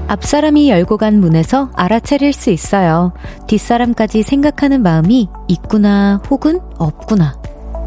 앞사람이 열고 간 문에서 알아차릴 수 있어요. 뒷사람까지 생각하는 마음이 있구나 혹은 없구나.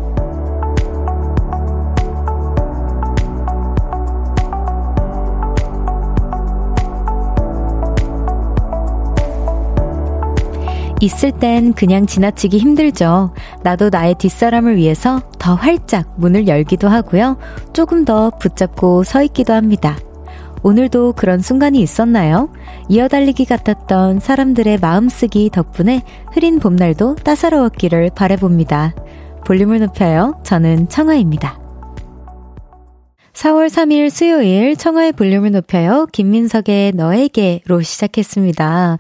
있을 땐 그냥 지나치기 힘들죠. 나도 나의 뒷사람을 위해서 더 활짝 문을 열기도 하고요. 조금 더 붙잡고 서 있기도 합니다. 오늘도 그런 순간이 있었나요? 이어달리기 같았던 사람들의 마음쓰기 덕분에 흐린 봄날도 따사로웠기를 바라봅니다. 볼륨을 높여요. 저는 청아입니다. 4월 3일 수요일 청하의 볼륨을 높여요. 김민석의 너에게로 시작했습니다.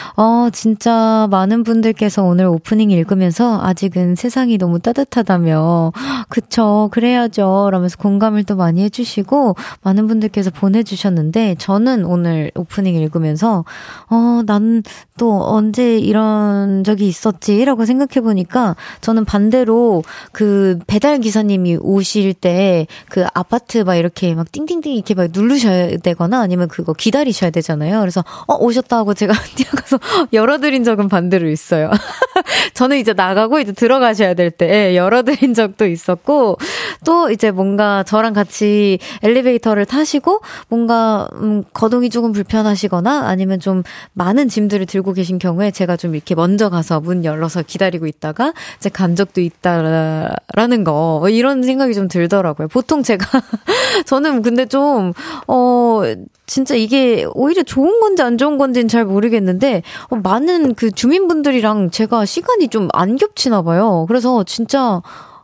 진짜 많은 분들께서 오늘 오프닝 읽으면서 아직은 세상이 너무 따뜻하다며 그쵸 그래야죠 라면서 공감을 또 많이 해주시고 많은 분들께서 보내주셨는데 저는 오늘 오프닝 읽으면서 나는 또 언제 이런 적이 있었지 라고 생각해보니까 저는 반대로 그 배달 기사님이 오실 때 그 아파트 막 이렇게 막 띵띵띵 이렇게 막 누르셔야 되거나 아니면 그거 기다리셔야 되잖아요. 그래서 오셨다 하고 제가 뛰어가서 열어드린 적은 반대로 있어요. 저는 이제 나가고 이제 들어가셔야 될 때 열어드린 적도 있었고 또 이제 뭔가 저랑 같이 엘리베이터를 타시고 뭔가 거동이 조금 불편하시거나 아니면 좀 많은 짐들을 들고 계신 경우에 제가 좀 이렇게 먼저 가서 문 열어서 기다리고 있다가 이제 간 적도 있다라는 거 이런 생각이 좀 들더라고요. 보통 제가 저는 근데 좀 진짜 이게 오히려 좋은 건지 안 좋은 건지는 잘 모르겠는데 많은 그 주민분들이랑 제가 시간이 좀 안 겹치나 봐요. 그래서 진짜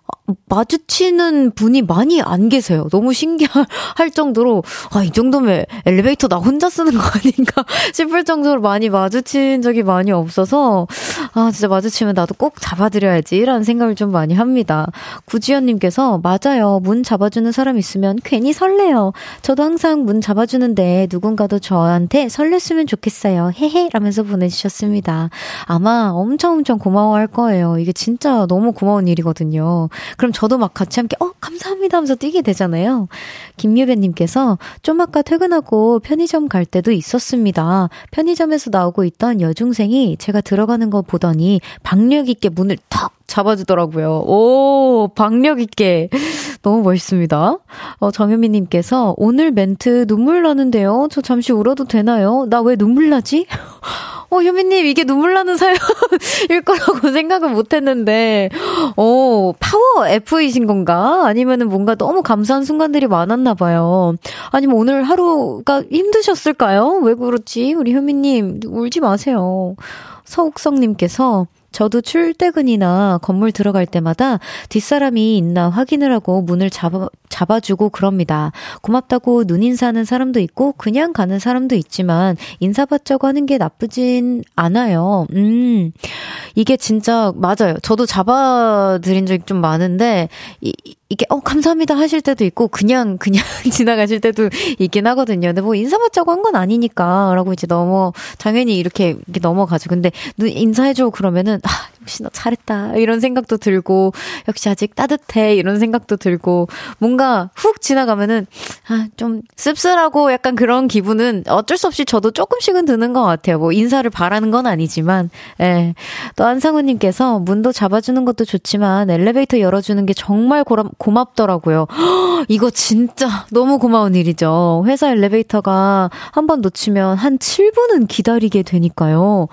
마주치는 분이 많이 안 계세요. 너무 신기할 정도로 이 정도면 엘리베이터 나 혼자 쓰는 거 아닌가 싶을 정도로 많이 마주친 적이 많이 없어서 진짜 마주치면 나도 꼭 잡아드려야지 라는 생각을 좀 많이 합니다. 구지연님께서 맞아요. 문 잡아주는 사람 있으면 괜히 설레요. 저도 항상 문 잡아주는데 누군가도 저한테 설렜으면 좋겠어요. 헤헤 라면서 보내주셨습니다. 아마 엄청 고마워할 거예요. 이게 진짜 너무 고마운 일이거든요. 그럼 저도 막 같이 함께 감사합니다 하면서 뛰게 되잖아요. 김유배님께서 좀 아까 퇴근하고 편의점 갈 때도 있었습니다. 편의점에서 나오고 있던 여중생이 제가 들어가는 거 보더니 박력 있게 문을 탁 잡아주더라고요. 오, 박력 있게. 너무 멋있습니다. 정현미님께서 오늘 멘트 눈물 나는데요. 저 잠시 울어도 되나요? 나 왜 눈물 나지? 현미님 이게 눈물 나는 사연일 거라고 생각은 못했는데 파워 F이신 건가? 아니면은 뭔가 너무 감사한 순간들이 많았나 봐요. 아니면 오늘 하루가 힘드셨을까요? 왜 그렇지? 우리 현미님 울지 마세요. 서욱성님께서 저도 출퇴근이나 건물 들어갈 때마다 뒷사람이 있나 확인을 하고 문을 잡아주고 그럽니다. 고맙다고 눈인사하는 사람도 있고 그냥 가는 사람도 있지만 인사받자고 하는 게 나쁘진 않아요. 이게 진짜 맞아요. 저도 잡아드린 적이 좀 많은데 이게 감사합니다 하실 때도 있고 그냥 지나가실 때도 있긴 하거든요. 근데 뭐 인사받자고 한 건 아니니까 라고 이제 당연히 이렇게 넘어가죠. 근데 인사해줘 그러면은 역시 너 잘했다 이런 생각도 들고 역시 아직 따뜻해 이런 생각도 들고 뭔가 훅 지나가면은 좀 씁쓸하고 약간 그런 기분은 어쩔 수 없이 저도 조금씩은 드는 것 같아요. 뭐 인사를 바라는 건 아니지만 또 안상우님께서 문도 잡아주는 것도 좋지만 엘리베이터 열어주는 게 정말 고맙더라고요. 이거 진짜 너무 고마운 일이죠. 회사 엘리베이터가 한 번 놓치면 한 7분은 기다리게 되니까요.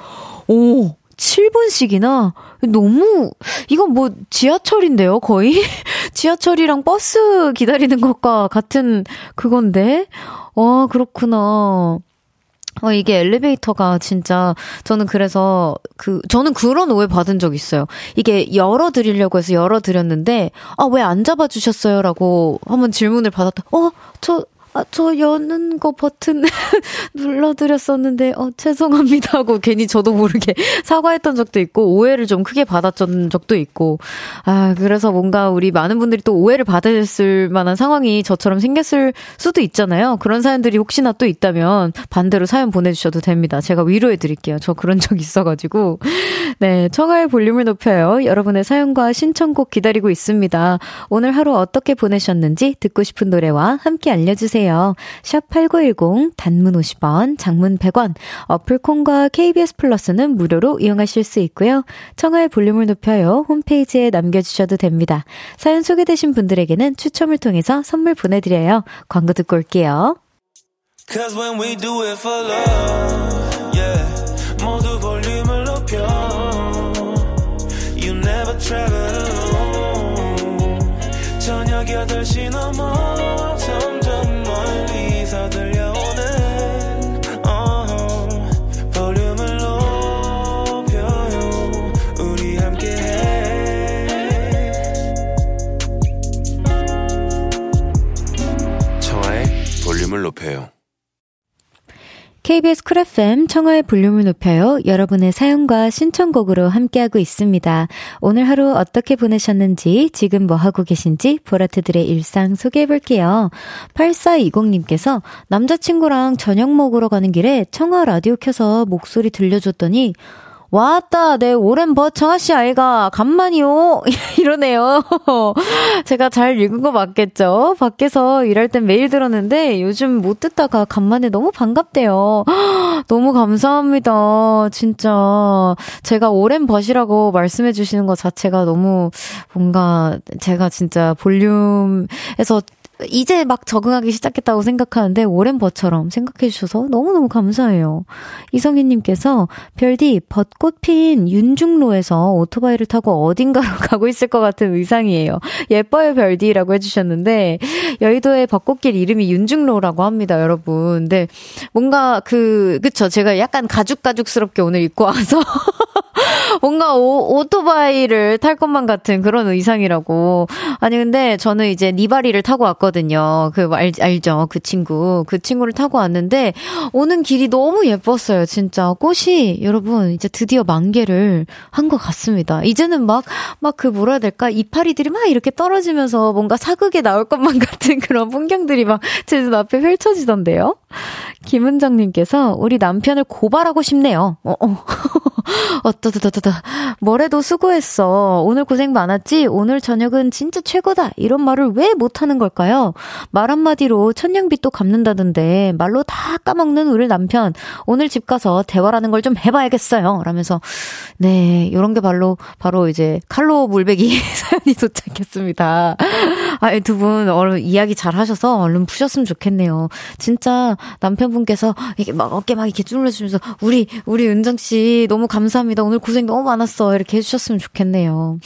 7분씩이나? 너무, 이건 뭐 지하철인데요, 거의? 지하철이랑 버스 기다리는 것과 같은 그건데? 그렇구나. 이게 엘리베이터가 진짜, 저는 그래서, 저는 그런 오해 받은 적 있어요. 이게 열어드리려고 해서 열어드렸는데, 왜 안 잡아주셨어요? 라고 한번 질문을 받았다. 저 여는 거 버튼 눌러드렸었는데 죄송합니다 하고 괜히 저도 모르게 사과했던 적도 있고 오해를 좀 크게 받았던 적도 있고 그래서 뭔가 우리 많은 분들이 또 오해를 받았을 만한 상황이 저처럼 생겼을 수도 있잖아요. 그런 사연들이 혹시나 또 있다면 반대로 사연 보내주셔도 됩니다. 제가 위로해드릴게요. 저 그런 적 있어가지고 네, 청하의 볼륨을 높여요. 여러분의 사연과 신청곡 기다리고 있습니다. 오늘 하루 어떻게 보내셨는지 듣고 싶은 노래와 함께 알려주세요. 보내주세요. 샵8910 단문 50원, 장문 100원, 어플콘과 KBS 플러스는 무료로 이용하실 수 있고요. 청하의 볼륨을 높여요 홈페이지에 남겨주셔도 됩니다. 사연 소개되신 분들에게는 추첨을 통해서 선물 보내드려요. 광고 듣고 올게요. Cause when we do it for love, yeah, 모두 볼륨을 높여. You never travel alone. 저녁 8시 넘어 점점 멀리서 들려오는 볼륨을 높여요. 우리 함께해. 청하의 볼륨을 높여요. KBS 쿨 FM 청하의 볼륨을 높여요. 여러분의 사연과 신청곡으로 함께하고 있습니다. 오늘 하루 어떻게 보내셨는지, 지금 뭐 하고 계신지 보라트들의 일상 소개해볼게요. 8420님께서 남자친구랑 저녁 먹으러 가는 길에 청하 라디오 켜서 목소리 들려줬더니 왔다, 내 오랜 청아씨 아이가 간만이요 이러네요. 제가 잘 읽은 거 맞겠죠? 밖에서 일할 땐 매일 들었는데 요즘 못 듣다가 간만에 너무 반갑대요. 너무 감사합니다. 진짜 제가 오랜 벗이라고 말씀해 주시는 것 자체가 너무 뭔가 제가 진짜 볼륨에서 이제 막 적응하기 시작했다고 생각하는데 오랜 벗처럼 생각해 주셔서 너무너무 감사해요. 이성희님께서 별디 벚꽃 핀 윤중로에서 오토바이를 타고 어딘가로 가고 있을 것 같은 의상이에요. 예뻐요 별디라고 해주셨는데 여의도의 벚꽃길 이름이 윤중로라고 합니다, 여러분. 근데 뭔가 그쵸, 제가 약간 가죽스럽게 오늘 입고 와서 뭔가 오토바이를 탈 것만 같은 그런 의상이라고. 아니 근데 저는 이제 니바리를 타고 왔거든요. 알죠? 그 친구를 타고 왔는데 오는 길이 너무 예뻤어요. 진짜 꽃이 여러분 이제 드디어 만개를 한 것 같습니다. 이제는 막 그 뭐라 해야 될까, 이파리들이 막 이렇게 떨어지면서 뭔가 사극에 나올 것만 같은 그런 풍경들이 막 제 눈앞에 펼쳐지던데요. 김은정님께서 우리 남편을 고발하고 싶네요. 뭐래도 수고했어. 오늘 고생 많았지? 오늘 저녁은 진짜 최고다. 이런 말을 왜 못하는 걸까요? 말 한마디로 천냥빚도 갚는다던데 말로 다 까먹는 우리 남편. 오늘 집 가서 대화라는 걸 좀 해봐야겠어요. 라면서 네, 이런 게 바로 이제 칼로 물베기 사연이 도착했습니다. 두 분 얼른 이야기 잘 하셔서 얼른 푸셨으면 좋겠네요. 진짜 남편분께서 이렇게 막 어깨 막 이렇게 쭈물러주면서 우리 은정 씨 너무 감사합니다. 오늘 고생 너무 많았어. 이렇게 해주셨으면 좋겠네요.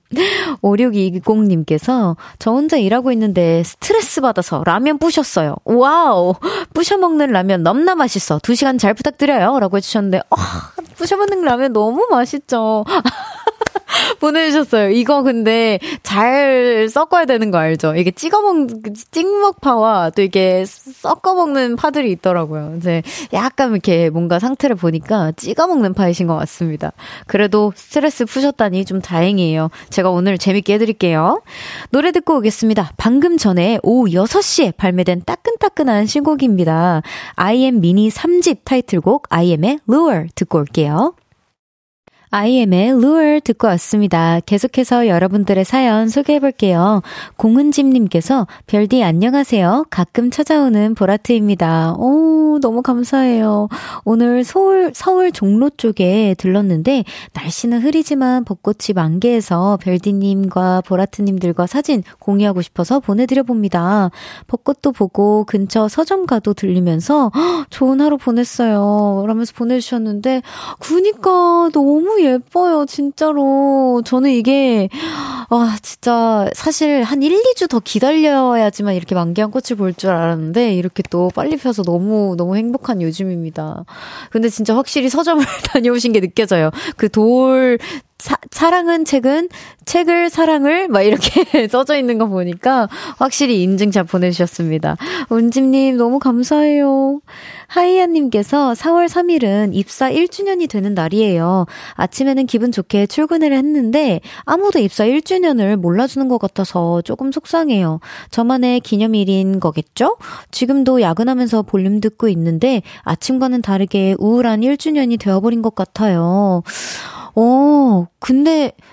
5620님께서 저 혼자 일하고 있는데 스트레스 받아서 라면 부셨어요. 와우, 부셔 먹는 라면 넘나 맛있어. 2시간 잘 부탁드려요. 라고 해주셨는데 부셔 먹는 라면 너무 맛있죠. 보내주셨어요. 이거 근데 잘 섞어야 되는 거 알죠? 이게 찍먹파와 또 이게 섞어먹는 파들이 있더라고요. 이제 약간 이렇게 뭔가 상태를 보니까 찍어먹는 파이신 것 같습니다. 그래도 스트레스 푸셨다니 좀 다행이에요. 제가 오늘 재밌게 해드릴게요. 노래 듣고 오겠습니다. 방금 전에 오후 6시에 발매된 따끈따끈한 신곡입니다. I.M 미니 3집 타이틀곡 I.M의 Lure 듣고 올게요. I.M의 Lure 듣고 왔습니다. 계속해서 여러분들의 사연 소개해볼게요. 공은집님께서 별디 안녕하세요. 가끔 찾아오는 보라트입니다. 너무 감사해요. 오늘 서울 종로 쪽에 들렀는데 날씨는 흐리지만 벚꽃이 만개해서 별디님과 보라트님들과 사진 공유하고 싶어서 보내드려봅니다. 벚꽃도 보고 근처 서점가도 들리면서 좋은 하루 보냈어요. 라면서 보내주셨는데 그니까 너무 예뻐요, 진짜로. 저는 이게 진짜 사실 한 1, 2주 더 기다려야지만 이렇게 만개한 꽃을 볼 줄 알았는데 이렇게 또 빨리 펴서 너무 행복한 요즘입니다. 근데 진짜 확실히 서점을 다녀오신 게 느껴져요. 그 사랑은 책을 사랑을 막 이렇게 써져 있는 거 보니까 확실히 인증샷 보내주셨습니다. 은집님 너무 감사해요. 하이야님께서 4월 3일은 입사 1주년이 되는 날이에요. 아침에는 기분 좋게 출근을 했는데 아무도 입사 1주년을 몰라주는 것 같아서 조금 속상해요. 저만의 기념일인 거겠죠? 지금도 야근하면서 볼륨 듣고 있는데 아침과는 다르게 우울한 1주년이 되어버린 것 같아요. 근데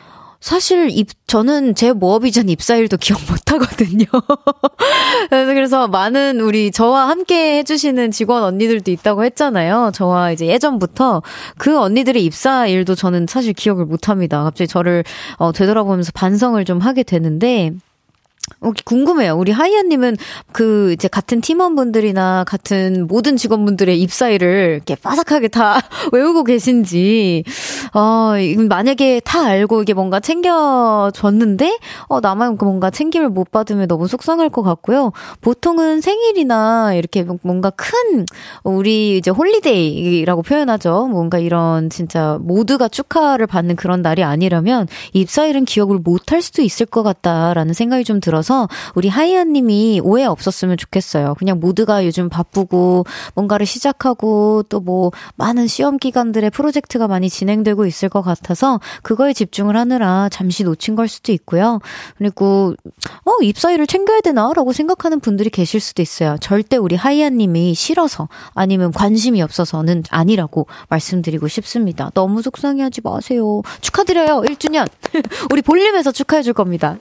사실 저는 제 모어비전 입사일도 기억 못 하거든요. 그래서 많은 저와 함께 해주시는 직원 언니들도 있다고 했잖아요. 저와 이제 예전부터 그 언니들의 입사일도 저는 사실 기억을 못 합니다. 갑자기 저를 되돌아보면서 반성을 좀 하게 되는데, 궁금해요. 우리 하이아님은 이제 같은 팀원분들이나 같은 모든 직원분들의 입사일을 이렇게 빠삭하게 다 외우고 계신지, 만약에 다 알고 이게 뭔가 챙겨줬는데, 나만 뭔가 챙김을 못 받으면 너무 속상할 것 같고요. 보통은 생일이나 이렇게 뭔가 큰, 우리 이제 홀리데이라고 표현하죠. 뭔가 이런 진짜 모두가 축하를 받는 그런 날이 아니라면 입사일은 기억을 못 할 수도 있을 것 같다라는 생각이 좀 들어서 우리 하이아님이 오해 없었으면 좋겠어요. 그냥 모두가 요즘 바쁘고 뭔가를 시작하고 또 뭐 많은 시험 기간들의 프로젝트가 많이 진행되고 있을 것 같아서 그거에 집중을 하느라 잠시 놓친 걸 수도 있고요. 그리고 입사일을 챙겨야 되나라고 생각하는 분들이 계실 수도 있어요. 절대 우리 하이아님이 싫어서 아니면 관심이 없어서는 아니라고 말씀드리고 싶습니다. 너무 속상해하지 마세요. 축하드려요. 1주년. 우리 볼륨에서 축하해 줄 겁니다.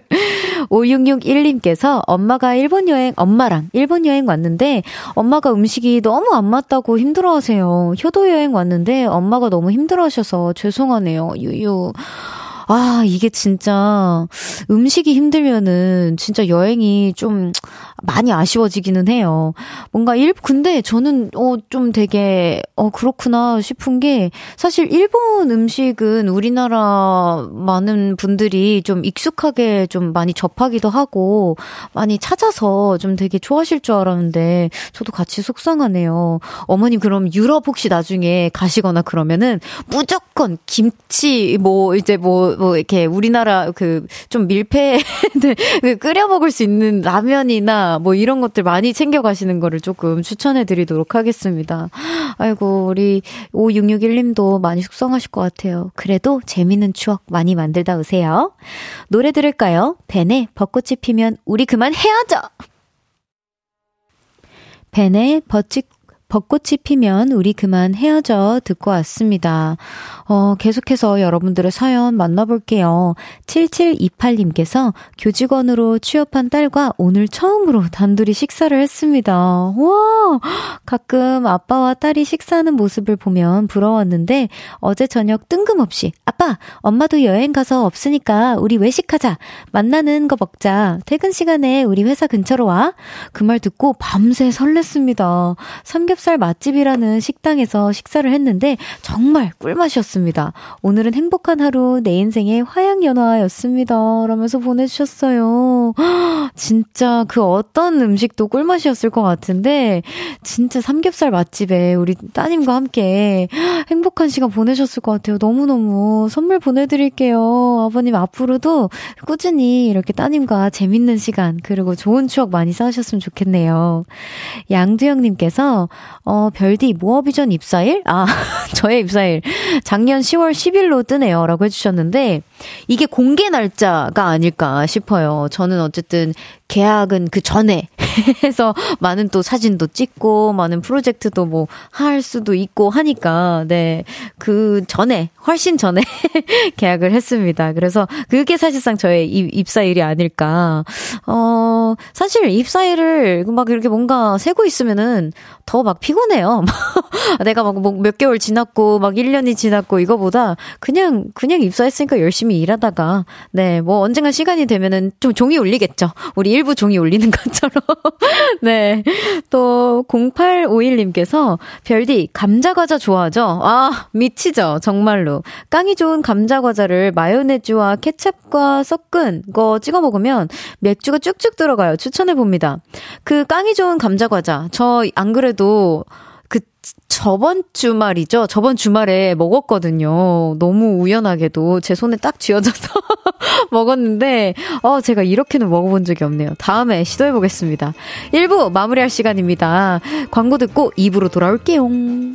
5661님께서 엄마랑 일본 여행 왔는데 엄마가 음식이 너무 안 맞다고 힘들어하세요. 효도 여행 왔는데 엄마가 너무 힘들어하셔서 죄송하네요. 유유. 이게 진짜 음식이 힘들면은 진짜 여행이 좀 많이 아쉬워지기는 해요. 뭔가 근데 저는 좀 되게 그렇구나 싶은 게 사실 일본 음식은 우리나라 많은 분들이 좀 익숙하게 좀 많이 접하기도 하고 많이 찾아서 좀 되게 좋아하실 줄 알았는데 저도 같이 속상하네요. 어머님 그럼 유럽 혹시 나중에 가시거나 그러면은 무조건 김치 이렇게 우리나라 좀 밀폐 끓여 먹을 수 있는 라면이나 뭐 이런 것들 많이 챙겨가시는 거를 조금 추천해드리도록 하겠습니다. 아이고 우리 5661님도 많이 속상하실 것 같아요. 그래도 재밌는 추억 많이 만들다 오세요. 노래 들을까요? 벤의 벚꽃이 피면 우리 그만 헤어져. 벤의 벚꽃이 피면 우리 그만 헤어져 듣고 왔습니다. 계속해서 여러분들의 사연 만나볼게요. 7728님께서 교직원으로 취업한 딸과 오늘 처음으로 단둘이 식사를 했습니다. 와, 가끔 아빠와 딸이 식사하는 모습을 보면 부러웠는데 어제 저녁 뜬금없이 아빠, 엄마도 여행 가서 없으니까 우리 외식하자. 만나는 거 먹자. 퇴근 시간에 우리 회사 근처로 와. 그 말 듣고 밤새 설렜습니다. 삼겹살 맛집이라는 식당에서 식사를 했는데 정말 꿀맛이었습니다. 오늘은 행복한 하루, 내 인생의 화양연화였습니다. 라면서 보내주셨어요. 진짜 그 어떤 음식도 꿀맛이었을 것 같은데 진짜 삼겹살 맛집에 우리 따님과 함께 행복한 시간 보내셨을 것 같아요. 너무너무 선물 보내드릴게요. 아버님 앞으로도 꾸준히 이렇게 따님과 재밌는 시간 그리고 좋은 추억 많이 쌓으셨으면 좋겠네요. 양두영님께서 별디 모어비전 입사일? 저의 입사일 작년 10월 10일로 뜨네요 라고 해주셨는데 이게 공개 날짜가 아닐까 싶어요. 저는 어쨌든 계약은 그 전에 해서 많은 또 사진도 찍고 많은 프로젝트도 뭐 할 수도 있고 하니까 그 전에 훨씬 전에 계약을 했습니다. 그래서 그게 사실상 저의 입사일이 아닐까. 사실 입사일을 막 이렇게 뭔가 세고 있으면은 더 막 피곤해요. 내가 막 몇 개월 지났고 막 1년이 지났고 이거보다 그냥 입사했으니까 열심히 일하다가 뭐 언젠가 시간이 되면은 좀 종이 울리겠죠. 우리 일부 종이 울리는 것처럼. 네. 또 0851님께서 별디 감자과자 좋아하죠? 미치죠. 정말로. 깡이 좋은 감자과자를 마요네즈와 케첩과 섞은 거 찍어 먹으면 맥주가 쭉쭉 들어가요. 추천해봅니다. 그 깡이 좋은 감자과자 저 안 그래도 저번 주말에 먹었거든요. 너무 우연하게도 제 손에 딱 쥐어져서 먹었는데 제가 이렇게는 먹어본 적이 없네요. 다음에 시도해보겠습니다. 1부 마무리할 시간입니다. 광고 듣고 2부로 돌아올게요.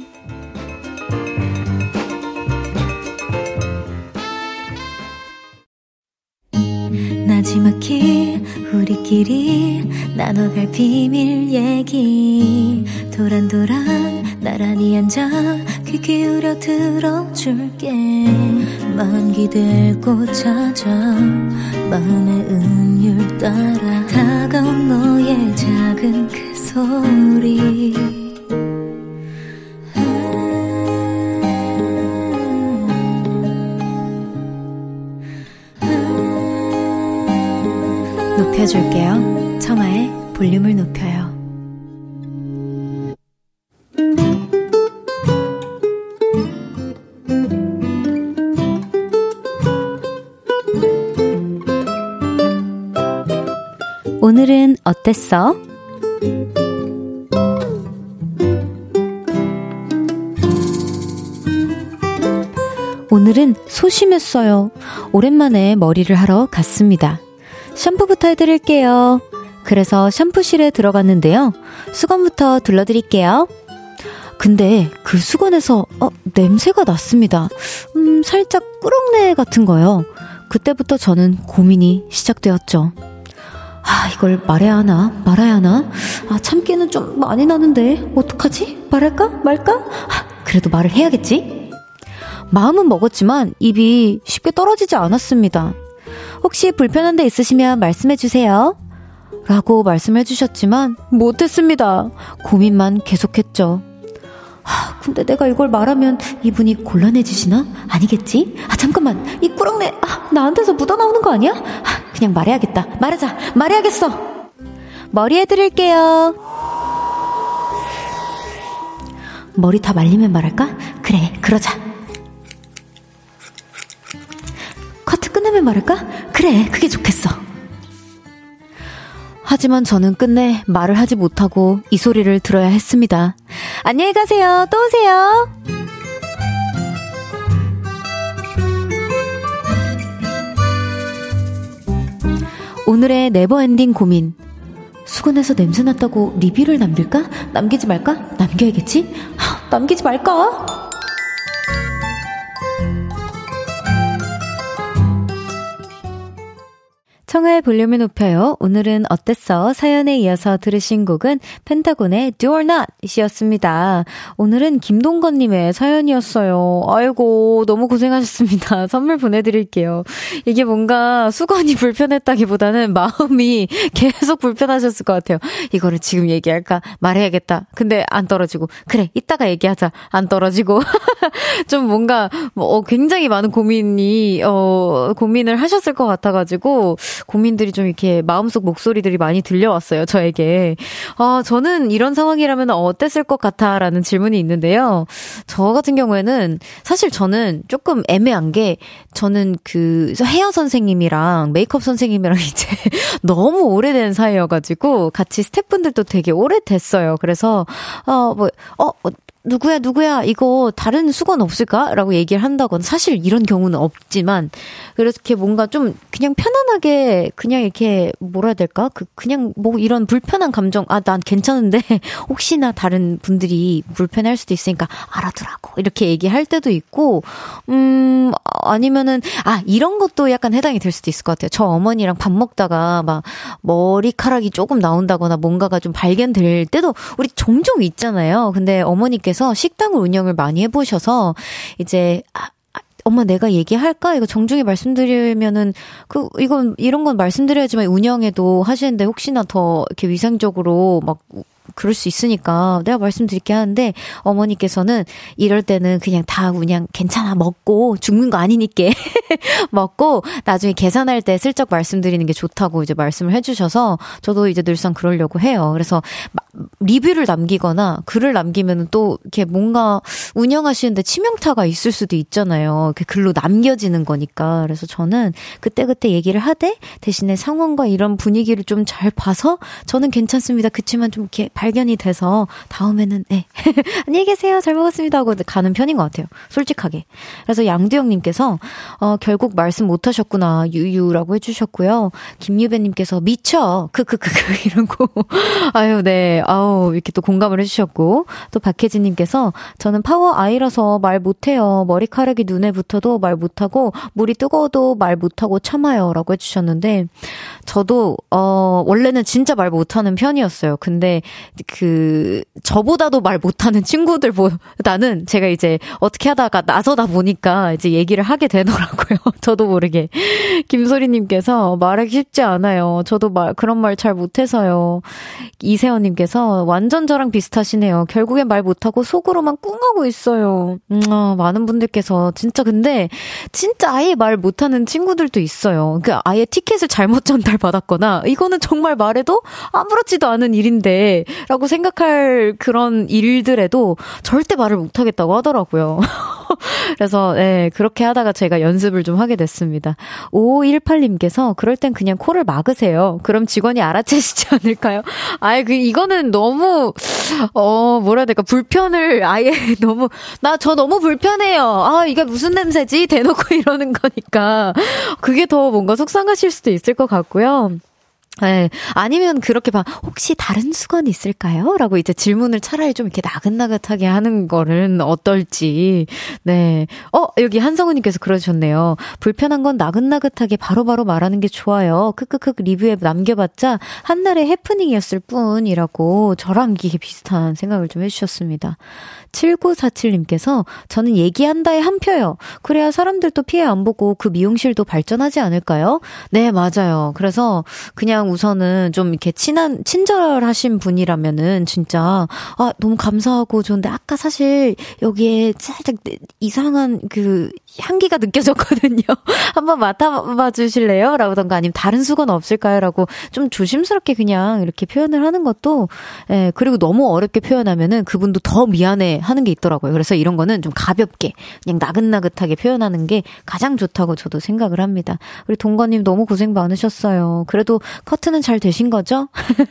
나지막히 우리끼리 나눠갈 비밀 얘기 도란도란 나란히 앉아 귀 기울여 들어줄게. 마음 기대고 찾아 마음의 음율 따라 다가온 너의 작은 그 소리. 높여줄게요. 청하의 볼륨을 높여요. 오늘은 어땠어? 오늘은 소심했어요. 오랜만에 머리를 하러 갔습니다. 샴푸부터 해드릴게요. 그래서 샴푸실에 들어갔는데요. 수건부터 둘러드릴게요. 근데 그 수건에서 냄새가 났습니다. 살짝 꾸렁내 같은 거요. 그때부터 저는 고민이 시작되었죠. 이걸 말해야 하나 말아야 하나. 참기는 좀 많이 나는데 어떡하지? 말할까 말까? 그래도 말을 해야겠지. 마음은 먹었지만 입이 쉽게 떨어지지 않았습니다. 혹시 불편한 데 있으시면 말씀해주세요 라고 말씀해 주셨지만 못했습니다. 고민만 계속했죠. 근데 내가 이걸 말하면 이분이 곤란해지시나? 아니겠지? 잠깐만, 이 꾸렁내 나한테서 묻어나오는 거 아니야? 그냥 말해야겠다. 말해야겠어. 머리 해드릴게요. 머리 다 말리면 말할까? 그래, 그러자. 커트 끝내면 말할까? 그래, 그게 좋겠어. 하지만 저는 끝내 말을 하지 못하고 이 소리를 들어야 했습니다. 안녕히 가세요. 또 오세요. 오늘의 네버엔딩 고민. 수건에서 냄새 났다고 리뷰를 남길까? 남기지 말까? 남겨야겠지? 남기지 말까? 청하의 볼륨을 높여요. 오늘은 어땠어? 사연에 이어서 들으신 곡은 펜타곤의 Do or Not 이었습니다. 오늘은 김동건님의 사연이었어요. 아이고 너무 고생하셨습니다. 선물 보내드릴게요. 이게 뭔가 수건이 불편했다기보다는 마음이 계속 불편하셨을 것 같아요. 이거를 지금 얘기할까? 말해야겠다. 근데 안 떨어지고 그래 이따가 얘기하자. 안 떨어지고 좀 뭔가 굉장히 많은 고민을 하셨을 것 같아가지고 고민들이 좀 이렇게 마음속 목소리들이 많이 들려왔어요, 저에게. 저는 이런 상황이라면 어땠을 것 같아? 라는 질문이 있는데요. 저 같은 경우에는 사실 저는 조금 애매한 게 저는 그 헤어 선생님이랑 메이크업 선생님이랑 이제 너무 오래된 사이여가지고 같이 스태프분들도 되게 오래됐어요. 그래서 누구야, 이거 다른 수건 없을까? 라고 얘기를 한다거나, 사실 이런 경우는 없지만, 그렇게 뭔가 좀 그냥 편안하게, 그냥 이렇게, 뭐라 해야 될까? 그냥 뭐 이런 불편한 감정, 난 괜찮은데, 혹시나 다른 분들이 불편할 수도 있으니까 알아두라고, 이렇게 얘기할 때도 있고, 아니면은, 이런 것도 약간 해당이 될 수도 있을 것 같아요. 저 어머니랑 밥 먹다가 막 머리카락이 조금 나온다거나 뭔가가 좀 발견될 때도 우리 종종 있잖아요. 근데 어머니께서 식당을 운영을 많이 해보셔서 이제 엄마 내가 얘기할까? 이거 정중히 말씀드리면은 이런 건 말씀드려야지만 운영에도 하시는데 혹시나 더 이렇게 위생적으로 막 그럴 수 있으니까 내가 말씀드릴게 하는데 어머니께서는 이럴 때는 그냥 괜찮아 먹고 죽는 거 아니니까 먹고 나중에 계산할 때 슬쩍 말씀드리는 게 좋다고 이제 말씀을 해주셔서 저도 이제 늘상 그러려고 해요. 그래서 리뷰를 남기거나 글을 남기면 또 이렇게 뭔가 운영하시는데 치명타가 있을 수도 있잖아요. 이렇게 글로 남겨지는 거니까. 그래서 저는 그때그때 얘기를 하되 대신에 상황과 이런 분위기를 좀 잘 봐서 저는 괜찮습니다. 그치만 좀 이렇게 발견이 돼서 다음에는 안녕히 계세요. 잘 먹었습니다 하고 가는 편인 것 같아요. 솔직하게. 그래서 양두영님께서 결국 말씀 못하셨구나 유유라고 해주셨고요. 김유배님께서 미쳐 이러고 아유 네 이렇게 또 공감을 해주셨고, 또 박혜진님께서 저는 파워 아이라서 말 못해요. 머리카락이 눈에 붙어도 말 못하고, 물이 뜨거워도 말 못하고 참아요. 라고 해주셨는데, 저도, 원래는 진짜 말 못하는 편이었어요. 근데, 저보다도 말 못하는 친구들보다는 제가 이제 어떻게 하다가 나서다 보니까 이제 얘기를 하게 되더라고요. 저도 모르게. 김소리님께서 말하기 쉽지 않아요. 저도 그런 말 잘 못해서요. 이세원님께서 완전 저랑 비슷하시네요. 결국엔 말 못하고 속으로만 꿍하고 있어요. 많은 분들께서 근데 진짜 아예 말 못하는 친구들도 있어요. 아예 티켓을 잘못 전달받았거나 이거는 정말 말해도 아무렇지도 않은 일인데 라고 생각할 그런 일들에도 절대 말을 못하겠다고 하더라고요. 그래서 네, 그렇게 하다가 제가 연습을 좀 하게 됐습니다. 5518님께서 그럴 땐 그냥 코를 막으세요. 그럼 직원이 알아채시지 않을까요? 이거는 너무 뭐라 해야 될까, 불편을 아예 너무 저 너무 불편해요. 이게 무슨 냄새지? 대놓고 이러는 거니까 그게 더 뭔가 속상하실 수도 있을 것 같고요. 네. 아니면 그렇게 혹시 다른 수건 있을까요? 라고 이제 질문을 차라리 좀 이렇게 나긋나긋하게 하는 거는 어떨지. 네. 여기 한성우님께서 그러셨네요. 불편한 건 나긋나긋하게 바로바로 말하는 게 좋아요. 크크크 리뷰에 남겨봤자 한날의 해프닝이었을 뿐이라고 저랑 이게 비슷한 생각을 좀 해주셨습니다. 7947님께서 저는 얘기한다에 한 표요. 그래야 사람들도 피해 안 보고 그 미용실도 발전하지 않을까요? 네, 맞아요. 그래서 그냥 우선은 좀 이렇게 친절하신 분이라면은 진짜 너무 감사하고 좋은데 아까 사실 여기에 살짝 이상한 향기가 느껴졌거든요. 한번 맡아봐 주실래요? 라고던가 아니면 다른 수건 없을까요? 라고 좀 조심스럽게 그냥 이렇게 표현을 하는 것도, 예, 그리고 너무 어렵게 표현하면은 그분도 더 미안해 하는 게 있더라고요. 그래서 이런 거는 좀 가볍게 그냥 나긋나긋하게 표현하는 게 가장 좋다고 저도 생각을 합니다. 우리 동건님 너무 고생 많으셨어요. 그래도 커트는 잘 되신 거죠?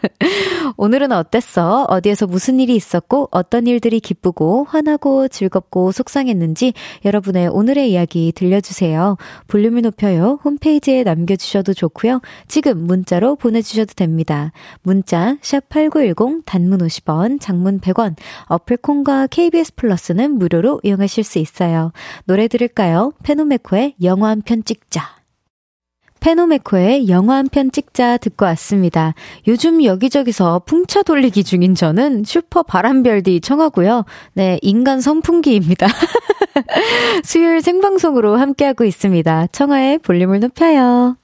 오늘은 어땠어? 어디에서 무슨 일이 있었고 어떤 일들이 기쁘고 화나고 즐겁고 속상했는지 여러분의 오늘의 이야기 들려주세요. 볼륨을 높여요. 홈페이지에 남겨주셔도 좋고요. 지금 문자로 보내주셔도 됩니다. 문자 샵8910 단문 50원, 장문 100원, 어플콘과 KBS 플러스는 무료로 이용하실 수 있어요. 노래 들을까요? 페노메코의 영화 한 편 찍자. 페노메코의 영화 한 편 찍자 듣고 왔습니다. 요즘 여기저기서 풍차 돌리기 중인 저는 슈퍼 바람별디 청하고요. 네, 인간 선풍기입니다. 수요일 생방송으로 함께하고 있습니다. 청하의 볼륨을 높여요.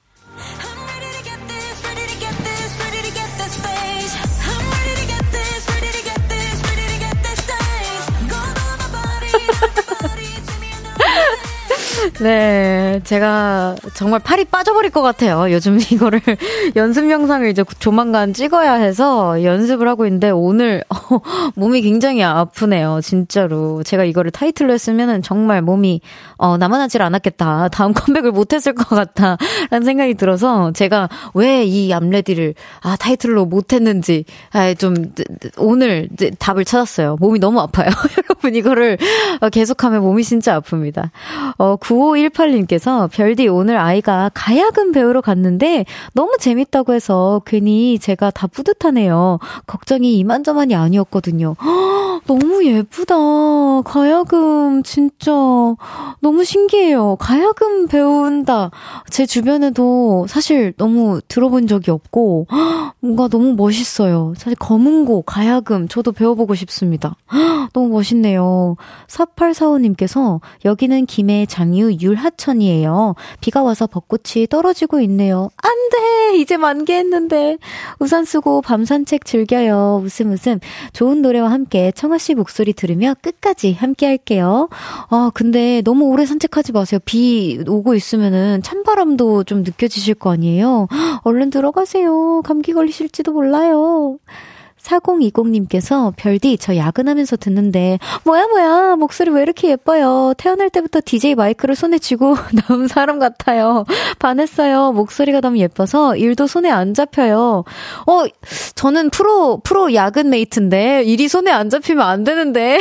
네, 제가 정말 팔이 빠져버릴 것 같아요. 요즘 이거를 연습 영상을 이제 조만간 찍어야 해서 연습을 하고 있는데 오늘 몸이 굉장히 아프네요. 진짜로. 제가 이거를 타이틀로 했으면은 정말 몸이 남아나질 않았겠다. 다음 컴백을 못했을 것 같다. 라는 생각이 들어서 제가 왜 이 암레디를 타이틀로 못했는지 좀 오늘 답을 찾았어요. 몸이 너무 아파요. 여러분 이거를 계속하면 몸이 진짜 아픕니다. 9518님께서 별디 오늘 아이가 가야금 배우러 갔는데 너무 재밌다고 해서 괜히 제가 다 뿌듯하네요. 걱정이 이만저만이 아니었거든요. 너무 예쁘다. 가야금 진짜 너무 신기해요. 가야금 배운다. 제 주변에도 사실 너무 들어본 적이 없고 뭔가 너무 멋있어요. 사실 검은고, 가야금 저도 배워보고 싶습니다. 너무 멋있네요. 4845님께서 여기는 김해 장유 율하천이에요. 비가 와서 벚꽃이 떨어지고 있네요. 안 돼! 이제 만개했는데. 우산 쓰고 밤 산책 즐겨요. 웃음 웃음. 좋은 노래와 함께 청아씨 목소리 들으며 끝까지 함께 할게요. 근데 너무 오래 산책하지 마세요. 비 오고 있으면은 찬바람도 좀 느껴지실 거 아니에요. 얼른 들어가세요. 감기 걸리실지도 몰라요. 4020님께서 별디 저 야근하면서 듣는데 뭐야 목소리 왜 이렇게 예뻐요. 태어날 때부터 DJ 마이크를 손에 쥐고 나온 사람 같아요. 반했어요. 목소리가 너무 예뻐서 일도 손에 안 잡혀요. 저는 프로 야근 메이트인데 일이 손에 안 잡히면 안 되는데.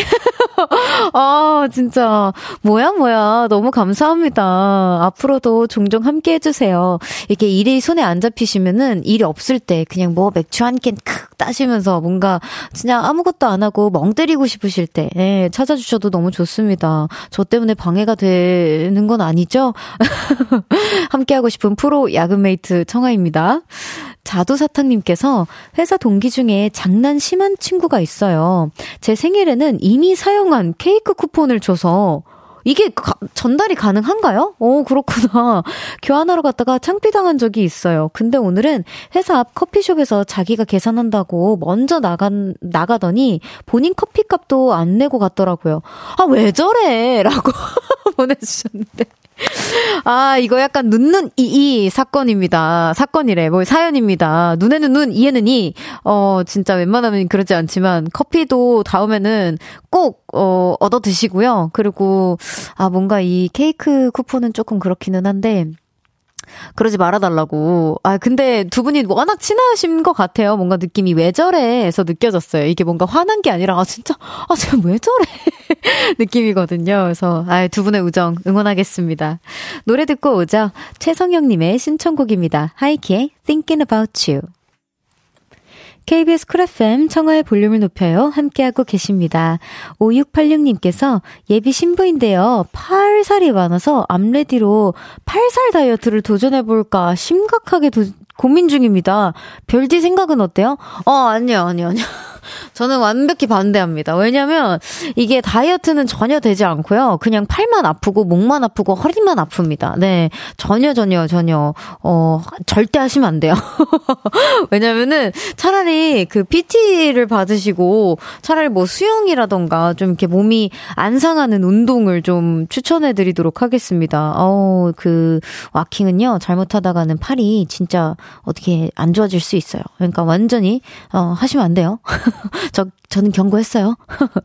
진짜 뭐야 너무 감사합니다. 앞으로도 종종 함께 해주세요. 이렇게 일이 손에 안 잡히시면은 일이 없을 때 그냥 맥주 한 캔 따시면서 뭔가 진짜 아무것도 안 하고 멍 때리고 싶으실 때 찾아주셔도 너무 좋습니다. 저 때문에 방해가 되는 건 아니죠? 함께하고 싶은 프로 야근메이트 청아입니다. 자두사탕님께서 회사 동기 중에 장난 심한 친구가 있어요. 제 생일에는 이미 사용한 케이크 쿠폰을 줘서 이게 전달이 가능한가요? 그렇구나. 교환하러 갔다가 창피당한 적이 있어요. 근데 오늘은 회사 앞 커피숍에서 자기가 계산한다고 먼저 나가더니 본인 커피값도 안 내고 갔더라고요. 아, 왜 저래? 라고 보내주셨는데. 아, 이거 약간 눈 이 사건입니다. 사건이래. 사연입니다. 눈에는 눈, 이에는 이. 진짜 웬만하면 그러지 않지만 커피도 다음에는 꼭 얻어 드시고요. 그리고 뭔가 이 케이크 쿠폰은 조금 그렇기는 한데 그러지 말아달라고. 근데 두 분이 워낙 친하신 것 같아요. 뭔가 느낌이 왜 저래? 에서 느껴졌어요. 이게 뭔가 화난 게 아니라, 진짜 왜 저래? 느낌이거든요. 그래서, 두 분의 우정 응원하겠습니다. 노래 듣고 오죠. 최성영님의 신청곡입니다. 하이키의 Thinking About You. KBS 쿨 FM 청하의 볼륨을 높여요. 함께하고 계십니다. 5686님께서 예비 신부인데요. 팔살이 많아서 암레디로 팔살 다이어트를 도전해볼까 심각하게 고민 중입니다. 별디 생각은 어때요? 아니요. 저는 완벽히 반대합니다. 왜냐면 이게 다이어트는 전혀 되지 않고요. 그냥 팔만 아프고 목만 아프고 허리만 아픕니다. 네, 전혀 절대 하시면 안 돼요. 왜냐면은 차라리 그 PT를 받으시고 차라리 뭐 수영이라던가 좀 이렇게 몸이 안 상하는 운동을 좀 추천해드리도록 하겠습니다. 그 와킹은요, 잘못하다가는 팔이 진짜 어떻게 안 좋아질 수 있어요. 그러니까 완전히 하시면 안 돼요. 저는 경고했어요.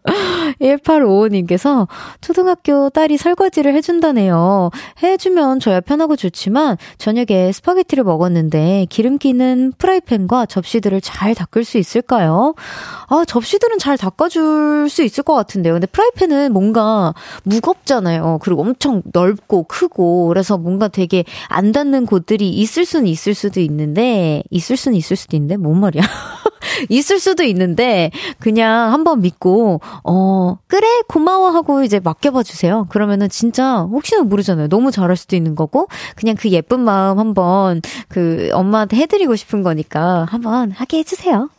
1855님께서 초등학교 딸이 설거지를 해준다네요. 해주면 저야 편하고 좋지만 저녁에 스파게티를 먹었는데 기름기는 프라이팬과 접시들을 잘 닦을 수 있을까요? 접시들은 잘 닦아줄 수 있을 것 같은데요. 근데 프라이팬은 뭔가 무겁잖아요. 그리고 엄청 넓고 크고 그래서 뭔가 되게 안 닿는 곳들이 있을 수는 있을 수도 있는데 뭔 말이야? 있을 수도 있는데 그냥 한번 믿고 그래 고마워 하고 이제 맡겨봐 주세요. 그러면은 진짜 혹시나 모르잖아요. 너무 잘할 수도 있는 거고 그냥 그 예쁜 마음 한번 그 엄마한테 해드리고 싶은 거니까 한번 하게 해주세요.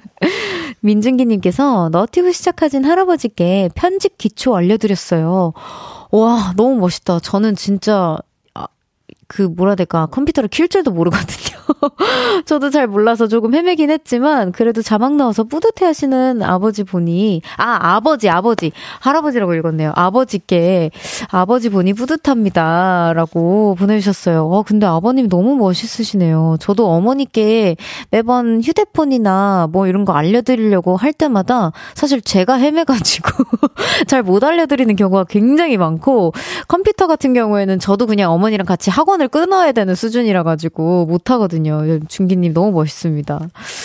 민준기님께서 너튜브 시작하신 할아버지께 편집 기초 알려드렸어요. 와, 너무 멋있다. 저는 진짜 컴퓨터를 킬 줄도 모르거든요. 저도 잘 몰라서 조금 헤매긴 했지만, 그래도 자막 나와서 뿌듯해 하시는 아버지 보니, 아버지. 할아버지라고 읽었네요. 아버지 보니 뿌듯합니다. 라고 보내주셨어요. 근데 아버님 너무 멋있으시네요. 저도 어머니께 매번 휴대폰이나 뭐 이런 거 알려드리려고 할 때마다 사실 제가 헤매가지고 잘 못 알려드리는 경우가 굉장히 많고, 컴퓨터 같은 경우에는 저도 그냥 어머니랑 같이 학원을 끊어야 되는 수준이라 가지고 못 하거든요. 준기님 너무 멋있습니다.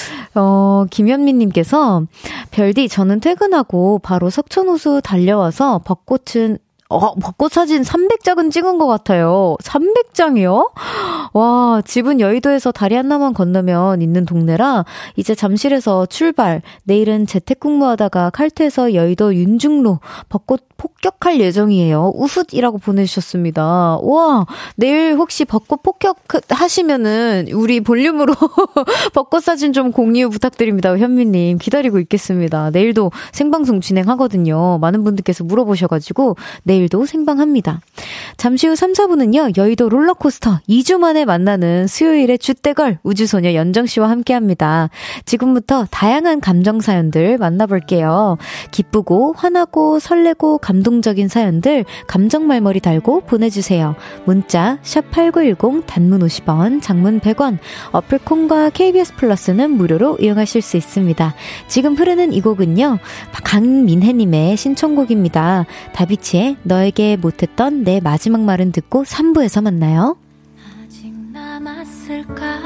김현미님께서 별디 저는 퇴근하고 바로 석촌호수 달려와서 벚꽃 사진 300장은 찍은 것 같아요. 300장이요? 와, 집은 여의도에서 다리 하나만 건너면 있는 동네라 이제 잠실에서 출발. 내일은 재택근무하다가 칼퇴해서 여의도 윤중로 벚꽃 폭격할 예정이에요. 우훗이라고 보내주셨습니다. 와, 내일 혹시 벚꽃 폭격하시면은 우리 볼륨으로 벚꽃 사진 좀 공유 부탁드립니다. 현미님 기다리고 있겠습니다. 내일도 생방송 진행하거든요. 많은 분들께서 물어보셔가지고 내일도 생방합니다. 잠시 후 3, 4분은요. 여의도 롤러코스터 2주 만에 만나는 수요일의 줏대걸 우주소녀 연정씨와 함께합니다. 지금부터 다양한 감정 사연들 만나볼게요. 기쁘고 화나고 설레고 감동적인 사연들 감정 말머리 달고 보내주세요. 문자 샵8910 단문 50원 장문 100원 어플 콩과 KBS 플러스는 무료로 이용하실 수 있습니다. 지금 흐르는 이 곡은요. 강민혜님의 신청곡입니다. 다비치의 너에게 못했던 내 마지막 말은 듣고 3부에서 만나요. 아직 남았을까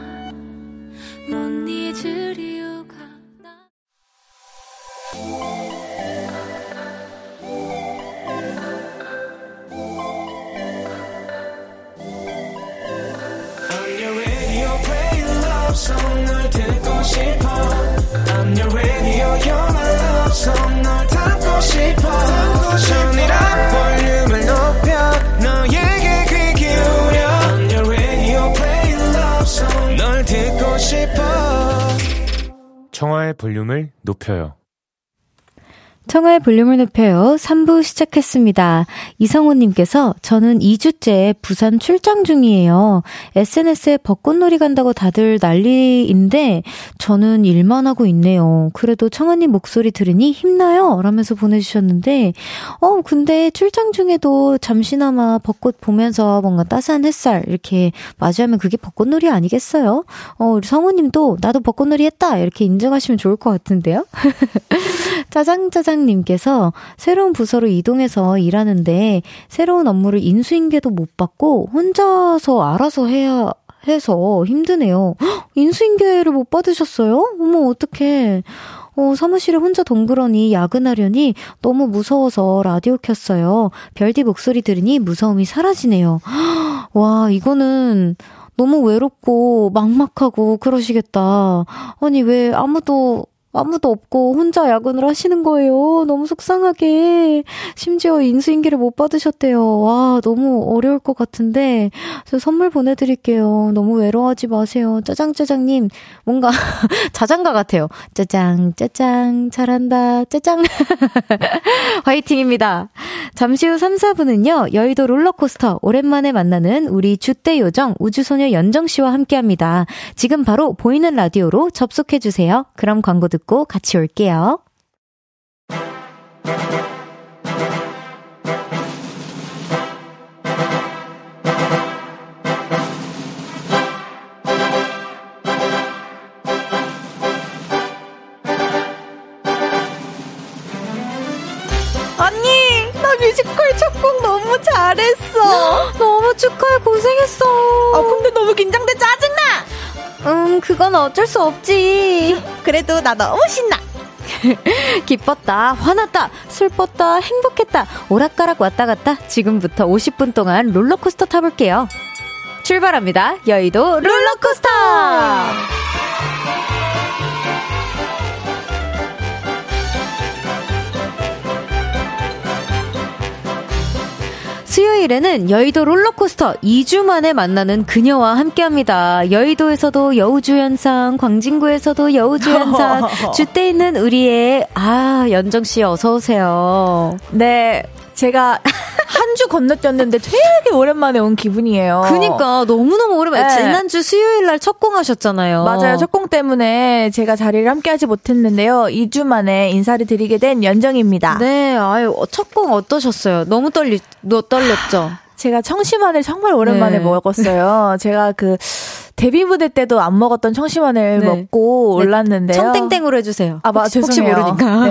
못 잊을 이유가 널 듣고 싶어 청하의 볼륨을 높여요. 청하의 볼륨을 높여요. 3부 시작했습니다. 이성호님께서 저는 2주째 부산 출장 중이에요. SNS에 벚꽃놀이 간다고 다들 난리인데 저는 일만 하고 있네요. 그래도 청하님 목소리 들으니 힘나요? 라면서 보내주셨는데 근데 출장 중에도 잠시나마 벚꽃 보면서 뭔가 따스한 햇살 이렇게 맞이하면 그게 벚꽃놀이 아니겠어요? 우리 성호님도 나도 벚꽃놀이 했다 이렇게 인정하시면 좋을 것 같은데요. 짜장님께서 새로운 부서로 이동해서 일하는데 새로운 업무를 인수인계도 못 받고 혼자서 알아서 해야 해서 힘드네요. 헉, 인수인계를 못 받으셨어요? 어머 어떡해. 사무실에 혼자 덩그러니 야근하려니 너무 무서워서 라디오 켰어요. 별디 목소리 들으니 무서움이 사라지네요. 와, 이거는 너무 외롭고 막막하고 그러시겠다. 아니, 왜 아무도 없고 혼자 야근을 하시는 거예요. 너무 속상하게. 심지어 인수인계를 못 받으셨대요. 와, 너무 어려울 것 같은데 저 선물 보내드릴게요. 너무 외로워하지 마세요. 짜장님 뭔가 자장가 같아요. 짜장 잘한다. 짜장 화이팅입니다. 잠시 후 3, 4분은요. 여의도 롤러코스터 오랜만에 만나는 우리 주대 요정 우주소녀 연정씨와 함께합니다. 지금 바로 보이는 라디오로 접속해주세요. 그럼 광고 듣고 같이 올게요. 언니, 나 뮤지컬 첫 곡 너무 잘했어. 너무 축하해. 고생했어. 근데 너무 긴장돼. 짜증나. 그건 어쩔 수 없지. 그래도 나 너무 신나. 기뻤다, 화났다, 슬펐다, 행복했다, 오락가락 왔다 갔다. 지금부터 50분 동안 롤러코스터 타볼게요. 출발합니다. 여의도 롤러코스터. 수요일에는 여의도 롤러코스터 2주 만에 만나는 그녀와 함께합니다. 여의도에서도 여우주연상, 광진구에서도 여우주연상, 주대 있는 우리의 연정씨 어서오세요. 네, 제가 한 주 건너뛰었는데 되게 오랜만에 온 기분이에요. 그니까 너무너무 오랜만에. 네. 지난주 수요일날 첫 공 하셨잖아요. 맞아요. 첫 공 때문에 제가 자리를 함께하지 못했는데요. 2주 만에 인사를 드리게 된 연정입니다. 네, 첫 공 어떠셨어요? 너무 떨렸죠? 제가 청심환을 정말 오랜만에 먹었어요. 제가 데뷔 무대 때도 안 먹었던 청심환을 먹고 올랐는데요. 청땡땡으로 해주세요. 죄송해요. 혹시 모르니까.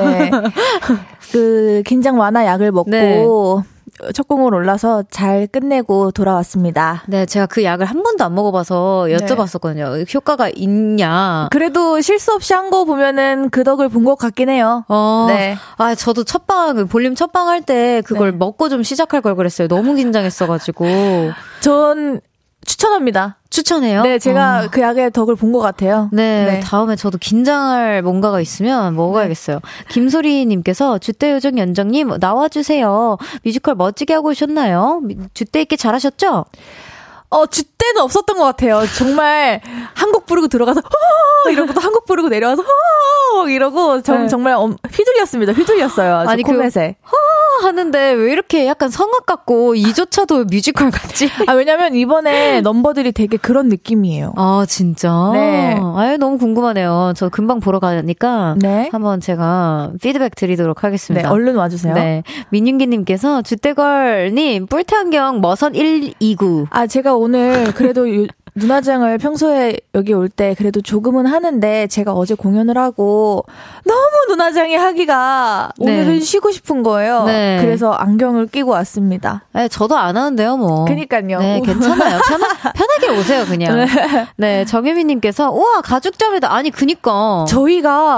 네. 긴장 완화 약을 먹고 첫 공을 올라서 잘 끝내고 돌아왔습니다. 네, 제가 그 약을 한 번도 안 먹어봐서 여쭤봤었거든요. 효과가 있냐. 그래도 실수 없이 한 거 보면은 그 덕을 본 것 같긴 해요. 네. 저도 볼륨 첫방 할 때 그걸 먹고 좀 시작할 걸 그랬어요. 너무 긴장했어가지고. 전 추천합니다. 추천해요? 네, 제가 그 약의 덕을 본 것 같아요. 네, 다음에 저도 긴장할 뭔가가 있으면 먹어야겠어요. 김소리님께서 주대 요정 연정님 나와주세요. 뮤지컬 멋지게 하고 오셨나요? 주대 있게 잘하셨죠? 주대는 없었던 것 같아요. 정말 한 곡 부르고 들어가서 이러고 또 한 곡 부르고 내려와서 이러고 정말 휘둘렸어요. 아니 코멧에. 하는데 왜 이렇게 약간 성악 같고 이조차도 뮤지컬 같지? 왜냐면 이번에 넘버들이 되게 그런 느낌이에요. 진짜? 네. 너무 궁금하네요. 저 금방 보러 가니까 한번 제가 피드백 드리도록 하겠습니다. 네, 얼른 와주세요. 네. 민윤기님께서 주대걸님 뿔테안경 머선 129. 제가 오늘 그래도 눈화장을 평소에 여기 올 때 그래도 조금은 하는데 제가 어제 공연을 하고 너무 눈화장이 하기가 오늘은 쉬고 싶은 거예요. 네. 그래서 안경을 끼고 왔습니다. 네, 저도 안 하는데요, 뭐. 그니까요. 네, 괜찮아요. 편하게 오세요, 그냥. 네, 정혜민님께서 우와 가죽점이다. 아니, 그니까. 저희가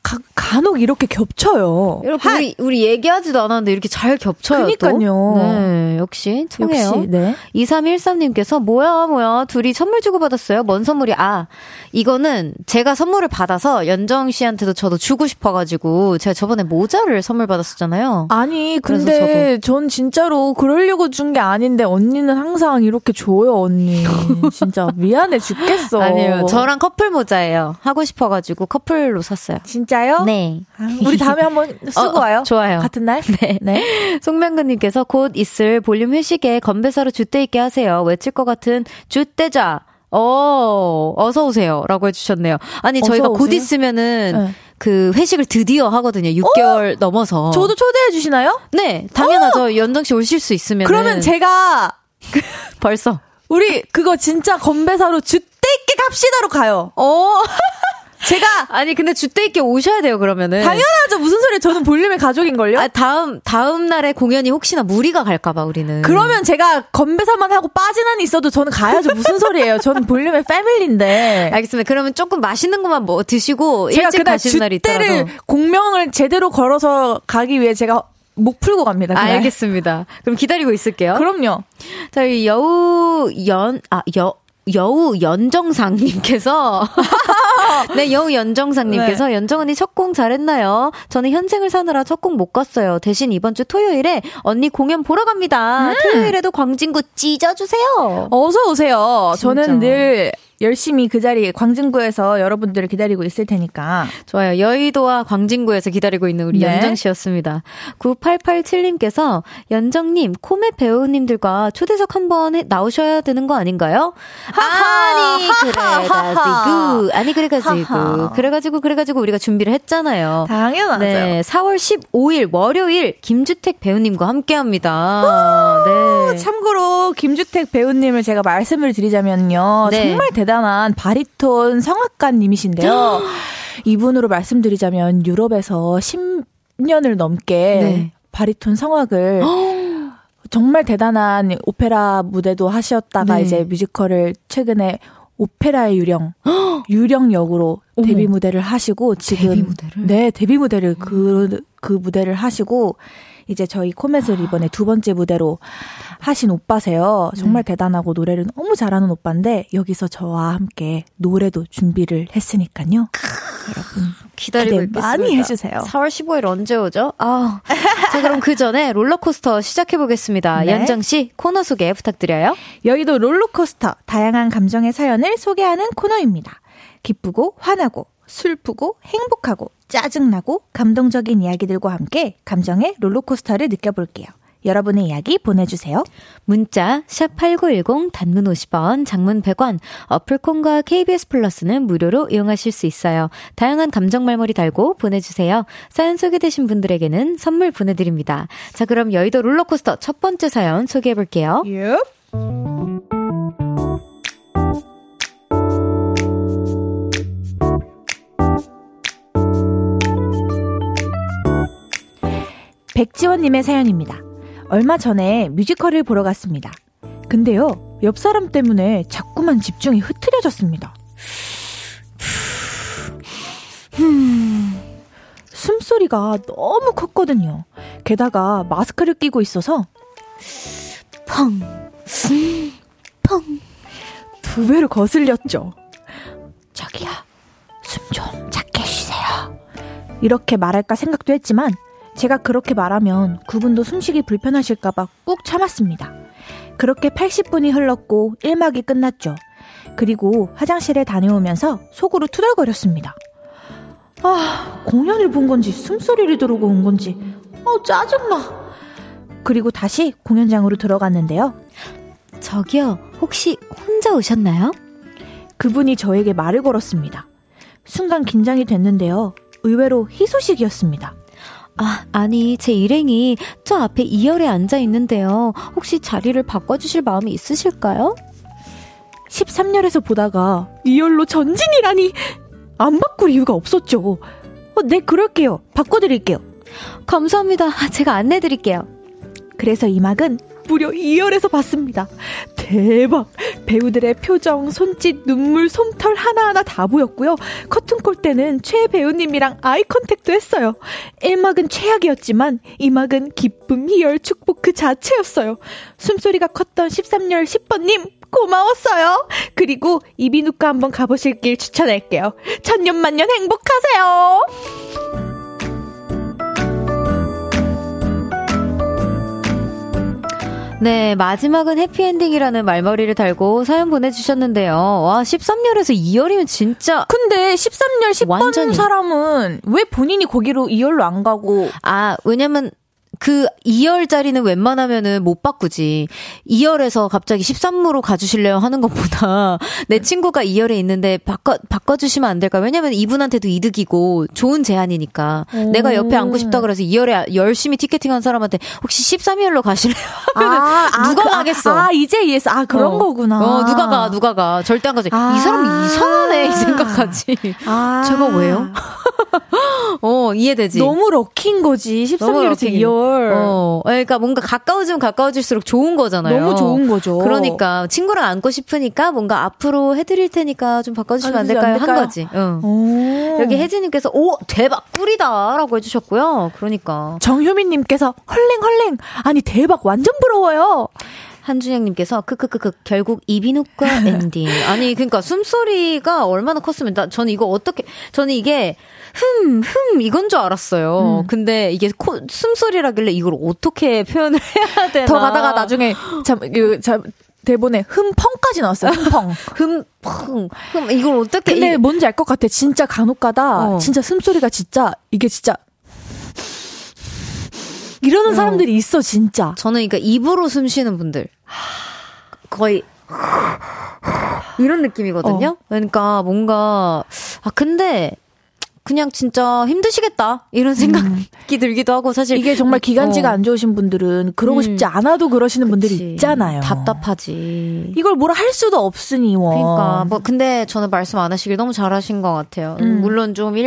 간혹 이렇게 겹쳐요. 이렇게 우리 얘기하지도 않았는데 이렇게 잘 겹쳐요. 그러니까요. 또. 네, 역시 통해요. 역시, 네. 2313님께서 뭐야 둘이 선물 주고받았어요. 뭔 선물이? 이거는 제가 선물을 받아서 연정 씨한테도 저도 주고 싶어가지고 제가 저번에 모자를 선물 받았었잖아요. 아니 근데 전 진짜로 그러려고 준 게 아닌데 언니는 항상 이렇게 줘요. 언니 진짜 미안해 죽겠어. 아니요, 저랑 커플 모자예요. 하고 싶어가지고 커플로 샀어요. 진짜요? 네. 우리 다음에 한번 쓰고 와요. 좋아요. 같은 날? 네. 송명근님께서 곧 있을 볼륨 회식에 건배사로 줏대 있게 하세요. 외칠 것 같은 줏대자. 어서 오세요. 라고 해주셨네요. 아니, 저희가 곧 있으면은, 그 회식을 드디어 하거든요. 6개월 넘어서. 저도 초대해 주시나요? 네, 당연하죠. 연정 씨 오실 수 있으면. 그러면 제가, 벌써. 우리 그거 진짜 건배사로 줏대 있게 갑시다로 가요. 제가 아니 근데 줏대 있게 오셔야 돼요. 그러면은 당연하죠. 무슨 소리예요. 저는 볼륨의 가족인걸요. 다음 날에 공연이 혹시나 무리가 갈까봐 우리는. 그러면 제가 건배사만 하고 빠진 한이 있어도 저는 가야죠. 무슨 소리예요. 저는 볼륨의 패밀리인데. 알겠습니다. 그러면 조금 맛있는 것만 뭐 드시고 제가 일찍 가시는 날이 있더라도 줏대를 공명을 제대로 걸어서 가기 위해 제가 목 풀고 갑니다. 그날. 알겠습니다. 그럼 기다리고 있을게요. 그럼요. 자, 여우 연정상님께서 네, 여우 연정상님께서 네. 연정 언니 첫 공 잘했나요? 저는 현생을 사느라 첫 공 못 갔어요. 대신 이번 주 토요일에 언니 공연 보러 갑니다. 토요일에도 광진구 찢어주세요. 어서 오세요. 진짜. 저는 늘 열심히 그 자리에 광진구에서 여러분들을 기다리고 있을 테니까. 좋아요. 여의도와 광진구에서 기다리고 있는 우리 네. 연정 씨였습니다. 9887님께서 연정님, 코멧 배우님들과 초대석 한번 나오셔야 되는 거 아닌가요? 아니 그래가지고 우리가 준비를 했잖아요. 당연하죠. 네, 4월 15일 월요일 김주택 배우님과 함께합니다. 네. 참고로 김주택 배우님을 제가 말씀을 드리자면요. 네. 정말 대단한 바리톤 성악가님이신데요. 이분으로 말씀드리자면 유럽에서 10년을 넘게 네. 바리톤 성악을 정말 대단한 오페라 무대도 하셨다가 네. 이제 뮤지컬을 최근에 오페라의 유령 역으로 데뷔 무대를 하시고 지금 데뷔 무대를? 네, 데뷔 무대를 그 무대를 하시고 이제 저희 코멧을 이번에 두 번째 무대로 하신 오빠세요. 정말 대단하고 노래를 너무 잘하는 오빠인데 여기서 저와 함께 노래도 준비를 했으니까요. 여러분 기다리고 있겠습니다. 많이 해주세요. 4월 15일 언제 오죠? 자, 그럼 그 전에 롤러코스터 시작해보겠습니다. 네. 연정 씨 코너 소개 부탁드려요. 여의도 롤러코스터 다양한 감정의 사연을 소개하는 코너입니다. 기쁘고 화나고 슬프고 행복하고 짜증나고 감동적인 이야기들과 함께 감정의 롤러코스터를 느껴볼게요. 여러분의 이야기 보내주세요. 문자 샵8910 단문 50원, 장문 100원, 어플콘과 KBS 플러스는 무료로 이용하실 수 있어요. 다양한 감정 말머리 달고 보내주세요. 사연 소개되신 분들에게는 선물 보내드립니다. 자, 그럼 여의도 롤러코스터 첫 번째 사연 소개해볼게요. 백지원님의 사연입니다. 얼마 전에 뮤지컬을 보러 갔습니다. 근데요, 옆 사람 때문에 자꾸만 집중이 흐트려졌습니다. 숨소리가 너무 컸거든요. 게다가 마스크를 끼고 있어서 펑, 펑 두 배로 거슬렸죠. 저기요, 숨 좀 작게 쉬세요. 이렇게 말할까 생각도 했지만 제가 그렇게 말하면 그분도 숨쉬기 불편하실까봐 꾹 참았습니다. 그렇게 80분이 흘렀고 1막이 끝났죠. 그리고 화장실에 다녀오면서 속으로 투덜거렸습니다. 공연을 본 건지 숨소리를 들어오고 온 건지 짜증나. 그리고 다시 공연장으로 들어갔는데요. 저기요, 혹시 혼자 오셨나요? 그분이 저에게 말을 걸었습니다. 순간 긴장이 됐는데요. 의외로 희소식이었습니다. 아니, 제 일행이 저 앞에 2열에 앉아 있는데요. 혹시 자리를 바꿔주실 마음이 있으실까요? 13열에서 보다가 2열로 전진이라니. 안 바꿀 이유가 없었죠. 네, 그럴게요. 바꿔드릴게요. 감사합니다. 제가 안내드릴게요. 그래서 이 막은 무려 2열에서 봤습니다. 대박. 배우들의 표정, 손짓, 눈물, 솜털 하나하나 다 보였고요. 커튼콜 때는 최 배우님이랑 아이 컨택도 했어요. 1막은 최악이었지만 2막은 기쁨, 희열, 축복 그 자체였어요. 숨소리가 컸던 13열 10번님 고마웠어요. 그리고 이비인후과 한번 가보실 길 추천할게요. 천년만년 행복하세요. 네, 마지막은 해피엔딩이라는 말머리를 달고 사연 보내주셨는데요. 와, 13열에서 2열이면 진짜. 근데 13열 10번 완전히. 사람은 왜 본인이 거기로 2열로 안 가고. 아, 왜냐면 그 2열짜리는 웬만하면은 못 바꾸지. 2열에서 갑자기 13무로 가주실래요 하는 것보다 내 친구가 2열에 있는데 바꿔주시면 안 될까? 왜냐면 이분한테도 이득이고 좋은 제안이니까. 내가 옆에 앉고 싶다 그래서 2열에 열심히 티켓팅한 사람한테 혹시 13열로 가실래요? 하면은 누가 가겠어? 이제 이해했어. 그런 거구나. 누가 가. 절대 안 가지. 이 사람 이상하네 이 생각하지. 제가 왜요? 이해되지. 너무 럭키인 거지. 13열에서 2열. 그러니까 뭔가 가까워지면 가까워질수록 좋은 거잖아요. 너무 좋은 거죠. 그러니까 친구랑 앉고 싶으니까 뭔가 앞으로 해드릴 테니까 좀 바꿔주시면 안 될까요? 한 거지. 여기 혜진님께서 대박 꿀이다라고 해주셨고요. 그러니까 정효민님께서 헐랭 아니 대박 완전 부러워요. 한준영님께서 크크크크 결국 이비인후과 엔딩. 아니 그러니까 숨소리가 얼마나 컸으면 저는 이게 이건 줄 알았어요. 근데 이게 숨소리라길래 이걸 어떻게 표현을 해야 되나. 더 가다가 나중에 대본에 흠펑까지 나왔어요. 흠펑. 이걸 어떻게. 근데 뭔지 알 것 같아. 진짜 간혹가다 진짜 숨소리가 이게 진짜 이러는 사람들이 있어 진짜. 저는 그러니까 입으로 숨 쉬는 분들 거의 이런 느낌이거든요. 그러니까 뭔가 근데 그냥 진짜 힘드시겠다 이런 생각이 들기도 하고 사실 이게 정말 기관지가 안 좋으신 분들은 그러고 싶지 않아도 그러시는 분들이 있잖아요. 답답하지. 이걸 뭐라 할 수도 없으니 그러니까 근데 저는 말씀 안 하시길 너무 잘하신 것 같아요. 물론 좀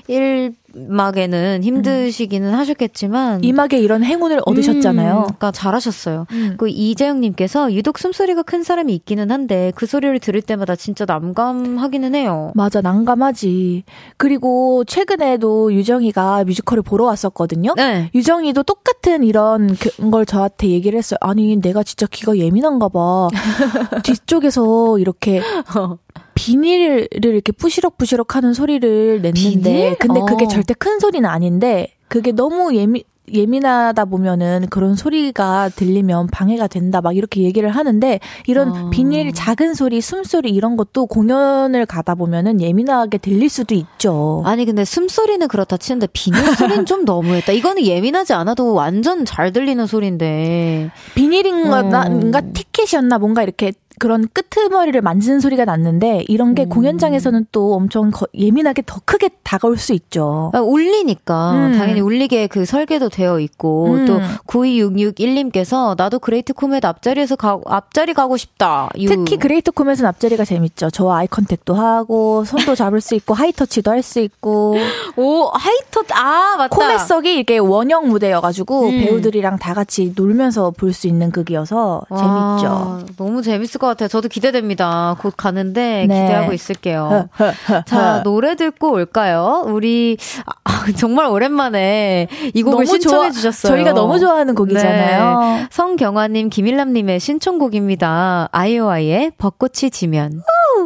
1막에는 힘드시기는 하셨겠지만 2막에 이런 행운을 얻으셨잖아요. 그러니까 잘하셨어요. 그 이재영님께서 유독 숨소리가 큰 사람이 있기는 한데 그 소리를 들을 때마다 진짜 난감하기는 해요. 맞아, 난감하지. 그리고 최근에도 유정이가 뮤지컬을 보러 왔었거든요. 네. 유정이도 똑같은 이런 걸 저한테 얘기를 했어요. 아니 내가 진짜 귀가 예민한가 봐. 뒤쪽에서 이렇게 비닐을 이렇게 부시럭부시럭 하는 소리를 냈는데 비닐? 근데 그게 절대 큰 소리는 아닌데 그게 너무 예민하다 보면은 그런 소리가 들리면 방해가 된다 막 이렇게 얘기를 하는데 이런 비닐 작은 소리 숨소리 이런 것도 공연을 가다 보면은 예민하게 들릴 수도 있죠. 아니 근데 숨소리는 그렇다 치는데 비닐 소리는 좀 너무했다. 이거는 예민하지 않아도 완전 잘 들리는 소리인데 비닐인가 티켓이었나 뭔가 이렇게 그런 끄트머리를 만지는 소리가 났는데 이런 게 공연장에서는 또 엄청 예민하게 더 크게 다가올 수 있죠. 울리니까 당연히 울리게 그 설계도 되어 있고 또 92661님께서 나도 그레이트 코멧 앞자리 가고 싶다. 특히 그레이트 코멧은 앞자리가 재밌죠. 저와 아이 컨택도 하고 손도 잡을 수 있고 하이터치도 할 수 있고. 하이터치 맞다. 코멧석이 이렇게 원형 무대여가지고 배우들이랑 다 같이 놀면서 볼 수 있는 극이어서 재밌죠. 너무 재밌을 것 같아요. 저도 기대됩니다. 곧 가는데 기대하고 있을게요. 자, 노래 듣고 올까요? 우리 정말 오랜만에 이 곡을 신청해 주셨어요. 저희가 너무 좋아하는 곡이잖아요. 네. 성경화님, 김일남님의 신청곡입니다. 아이오아이의 벚꽃이 지면.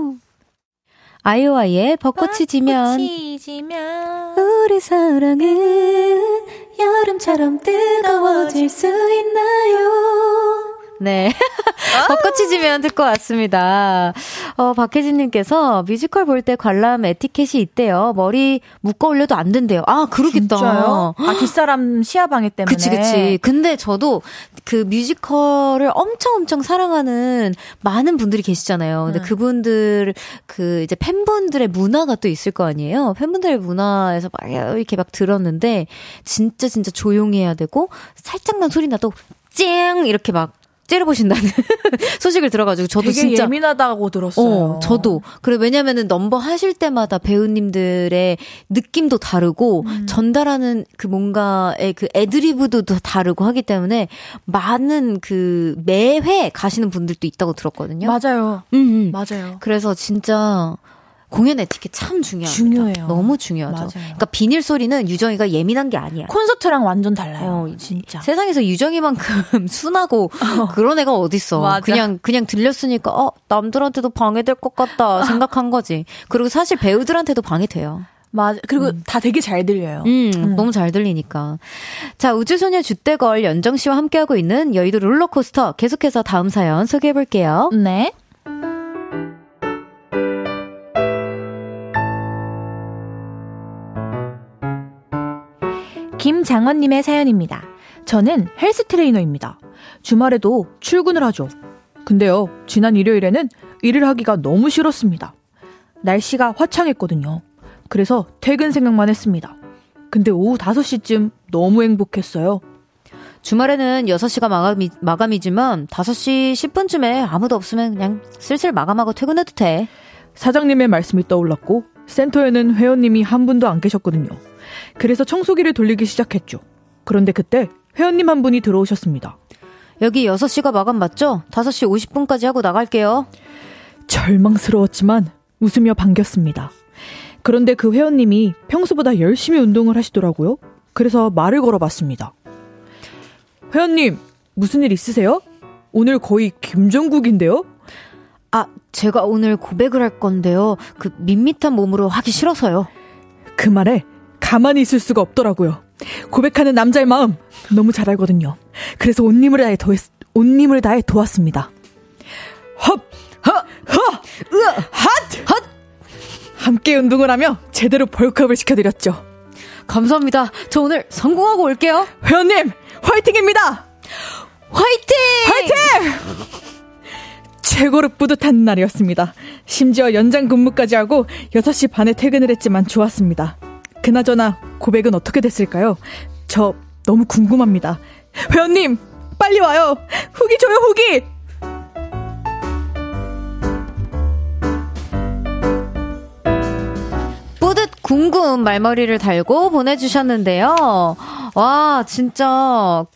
아이오아이의 벚꽃이 지면. 우리 사랑은 여름처럼 뜨거워질 수 있나요? 네. 벚꽃이 지면 듣고 왔습니다. 박혜진님께서 뮤지컬 볼 때 관람 에티켓이 있대요. 머리 묶어 올려도 안 된대요. 그러겠다. 진짜요? 뒷사람 시야방해 때문에. 그치. 근데 저도 그 뮤지컬을 엄청 사랑하는 많은 분들이 계시잖아요. 근데 그분들, 이제 팬분들의 문화가 또 있을 거 아니에요? 팬분들의 문화에서 막 이렇게 막 들었는데, 진짜 조용히 해야 되고, 살짝만 소리 나도, 쨍! 이렇게 막, 째려보신다는 소식을 들어가지고 저도 되게 진짜 예민하다고 들었어요. 저도. 그래 왜냐면은 넘버 하실 때마다 배우님들의 느낌도 다르고 전달하는 그 뭔가의 그 애드리브도 다르고 하기 때문에 많은 그 매회 가시는 분들도 있다고 들었거든요. 맞아요. 맞아요. 그래서 진짜 공연 에티켓 참 중요합니다. 중요해요. 너무 중요하죠. 맞아요. 그러니까 비닐 소리는 유정이가 예민한 게 아니야. 콘서트랑 완전 달라요. 진짜. 세상에서 유정이만큼 순하고 그런 애가 어딨어. 맞아. 그냥 들렸으니까 남들한테도 방해될 것 같다 생각한 거지. 그리고 사실 배우들한테도 방해돼요. 맞아. 그리고 다 되게 잘 들려요. 너무 잘 들리니까. 자, 우주소녀 줏대걸 연정 씨와 함께하고 있는 여의도 롤러코스터 계속해서 다음 사연 소개해볼게요. 네. 김장원님의 사연입니다. 저는 헬스 트레이너입니다. 주말에도 출근을 하죠. 근데요, 지난 일요일에는 일을 하기가 너무 싫었습니다. 날씨가 화창했거든요. 그래서 퇴근 생각만 했습니다. 근데 오후 5시쯤 너무 행복했어요. 주말에는 6시가 마감이지만 5시 10분쯤에 아무도 없으면 그냥 슬슬 마감하고 퇴근해도 돼. 사장님의 말씀이 떠올랐고 센터에는 회원님이 한 분도 안 계셨거든요. 그래서 청소기를 돌리기 시작했죠. 그런데 그때 회원님 한 분이 들어오셨습니다. 여기 6시가 마감 맞죠? 5시 50분까지 하고 나갈게요. 절망스러웠지만 웃으며 반겼습니다. 그런데 그 회원님이 평소보다 열심히 운동을 하시더라고요. 그래서 말을 걸어봤습니다. 회원님, 무슨 일 있으세요? 오늘 거의 김종국인데요? 제가 오늘 고백을 할 건데요. 그 밋밋한 몸으로 하기 싫어서요. 그 말에 가만히 있을 수가 없더라고요. 고백하는 남자의 마음 너무 잘 알거든요. 그래서 온 힘을 다해 도왔습니다. 헛! 함께 운동을 하며 제대로 벌크업을 시켜드렸죠. 감사합니다. 저 오늘 성공하고 올게요. 회원님, 화이팅입니다! 화이팅! 최고로 뿌듯한 날이었습니다. 심지어 연장 근무까지 하고 6시 반에 퇴근을 했지만 좋았습니다. 그나저나 고백은 어떻게 됐을까요? 저 너무 궁금합니다. 회원님, 빨리 와요. 후기 줘요, 후기. 뿌듯 궁금 말머리를 달고 보내주셨는데요. 와, 진짜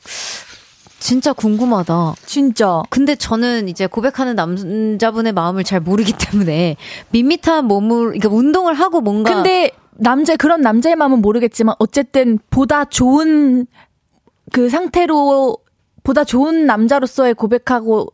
궁금하다. 진짜. 근데 저는 이제 고백하는 남자분의 마음을 잘 모르기 때문에 밋밋한 몸을, 그러니까 운동을 하고 뭔가. 근데 그런 남자의 마음은 모르겠지만 어쨌든 보다 좋은 그 상태로 보다 좋은 남자로서의 고백하고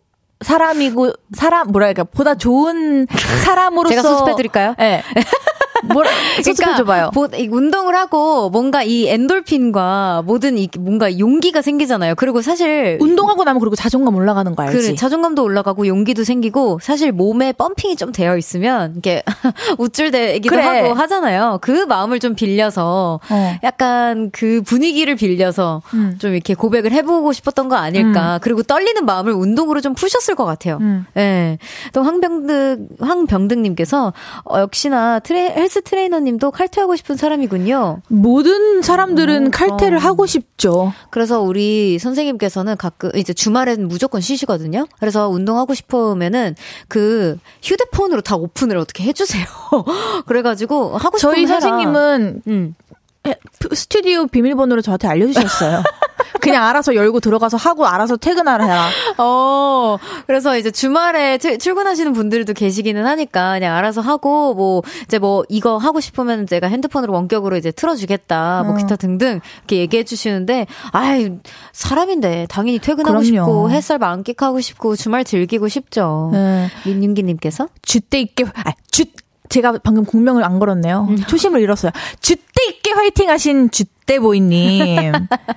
보다 좋은 사람으로서. 제가 수습해드릴까요? 네. 수습해줘봐요. 운동을 하고 뭔가 이 엔돌핀과 모든 뭔가 용기가 생기잖아요. 그리고 사실 운동하고 나면 그리고 자존감 올라가는 거 알지? 그래, 자존감도 올라가고 용기도 생기고 사실 몸에 펌핑이 좀 되어 있으면 이렇게 우쭐대기도 하고 하잖아요. 그 마음을 좀 빌려서 약간 그 분위기를 빌려서 좀 이렇게 고백을 해보고 싶었던 거 아닐까. 그리고 떨리는 마음을 운동으로 좀 푸셨을 것 같아요. 네. 또 황병득님께서 역시나 헬스 트레이너님도 칼퇴하고 싶은 사람이군요. 모든 사람들은 칼퇴를 하고 싶죠. 그래서 우리 선생님께서는 가끔 이제 주말에는 무조건 쉬시거든요. 그래서 운동하고 싶으면은 그 휴대폰으로 다 오픈을 어떻게 해주세요. 그래가지고 하고 싶으면 저희 선생님은 스튜디오 비밀번호를 저한테 알려주셨어요. 그냥 알아서 열고 들어가서 하고 알아서 퇴근하라. 그래서 이제 주말에 출근하시는 분들도 계시기는 하니까 그냥 알아서 하고 이거 하고 싶으면 제가 핸드폰으로 원격으로 이제 틀어주겠다. 기타 등등 이렇게 얘기해 주시는데 사람인데 당연히 퇴근하고 싶고 햇살 만끽하고 싶고 주말 즐기고 싶죠. 민윤기님께서 줏대 있게 제가 방금 공명을 안 걸었네요. 초심을 잃었어요. 줏대 있게 화이팅 하신 줏대보이님.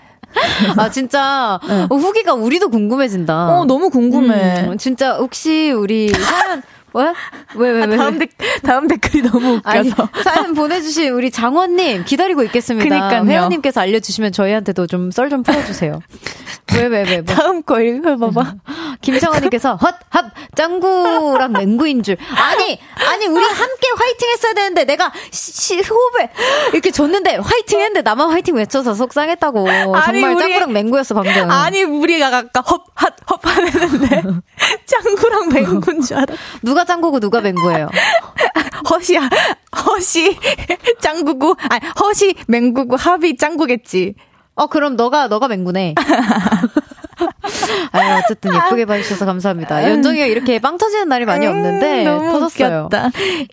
진짜 후기가 우리도 궁금해진다. 너무 궁금해. 진짜 혹시 우리 사연 왜? 다음 댓글이 너무 웃겨서. 사연 보내주신 우리 장원님 기다리고 있겠습니다. 그니까요. 회원님께서 알려주시면 저희한테도 좀 썰 좀 풀어주세요. 왜? 다음 거 읽어봐봐. 김창원님께서 짱구랑 맹구인 줄. 아니 우리 함께 화이팅 했어야 되는데 내가 호흡을 이렇게 줬는데 화이팅 했는데 나만 화이팅 외쳐서 속상했다고. 정말 짱구랑 맹구였어 방금. 아니 우리가 아까 화냈는데 짱구랑 맹구인 줄 알아. 누가 짱구고 누가 맹구예요? 허시야. 허시 짱구고 아니 허시 맹구고 합이 짱구겠지. 그럼 너가 맹구네. 어쨌든 예쁘게 봐주셔서 감사합니다. 연정이가 이렇게 빵 터지는 날이 많이 없는데 너무 터졌어요. 웃겼다.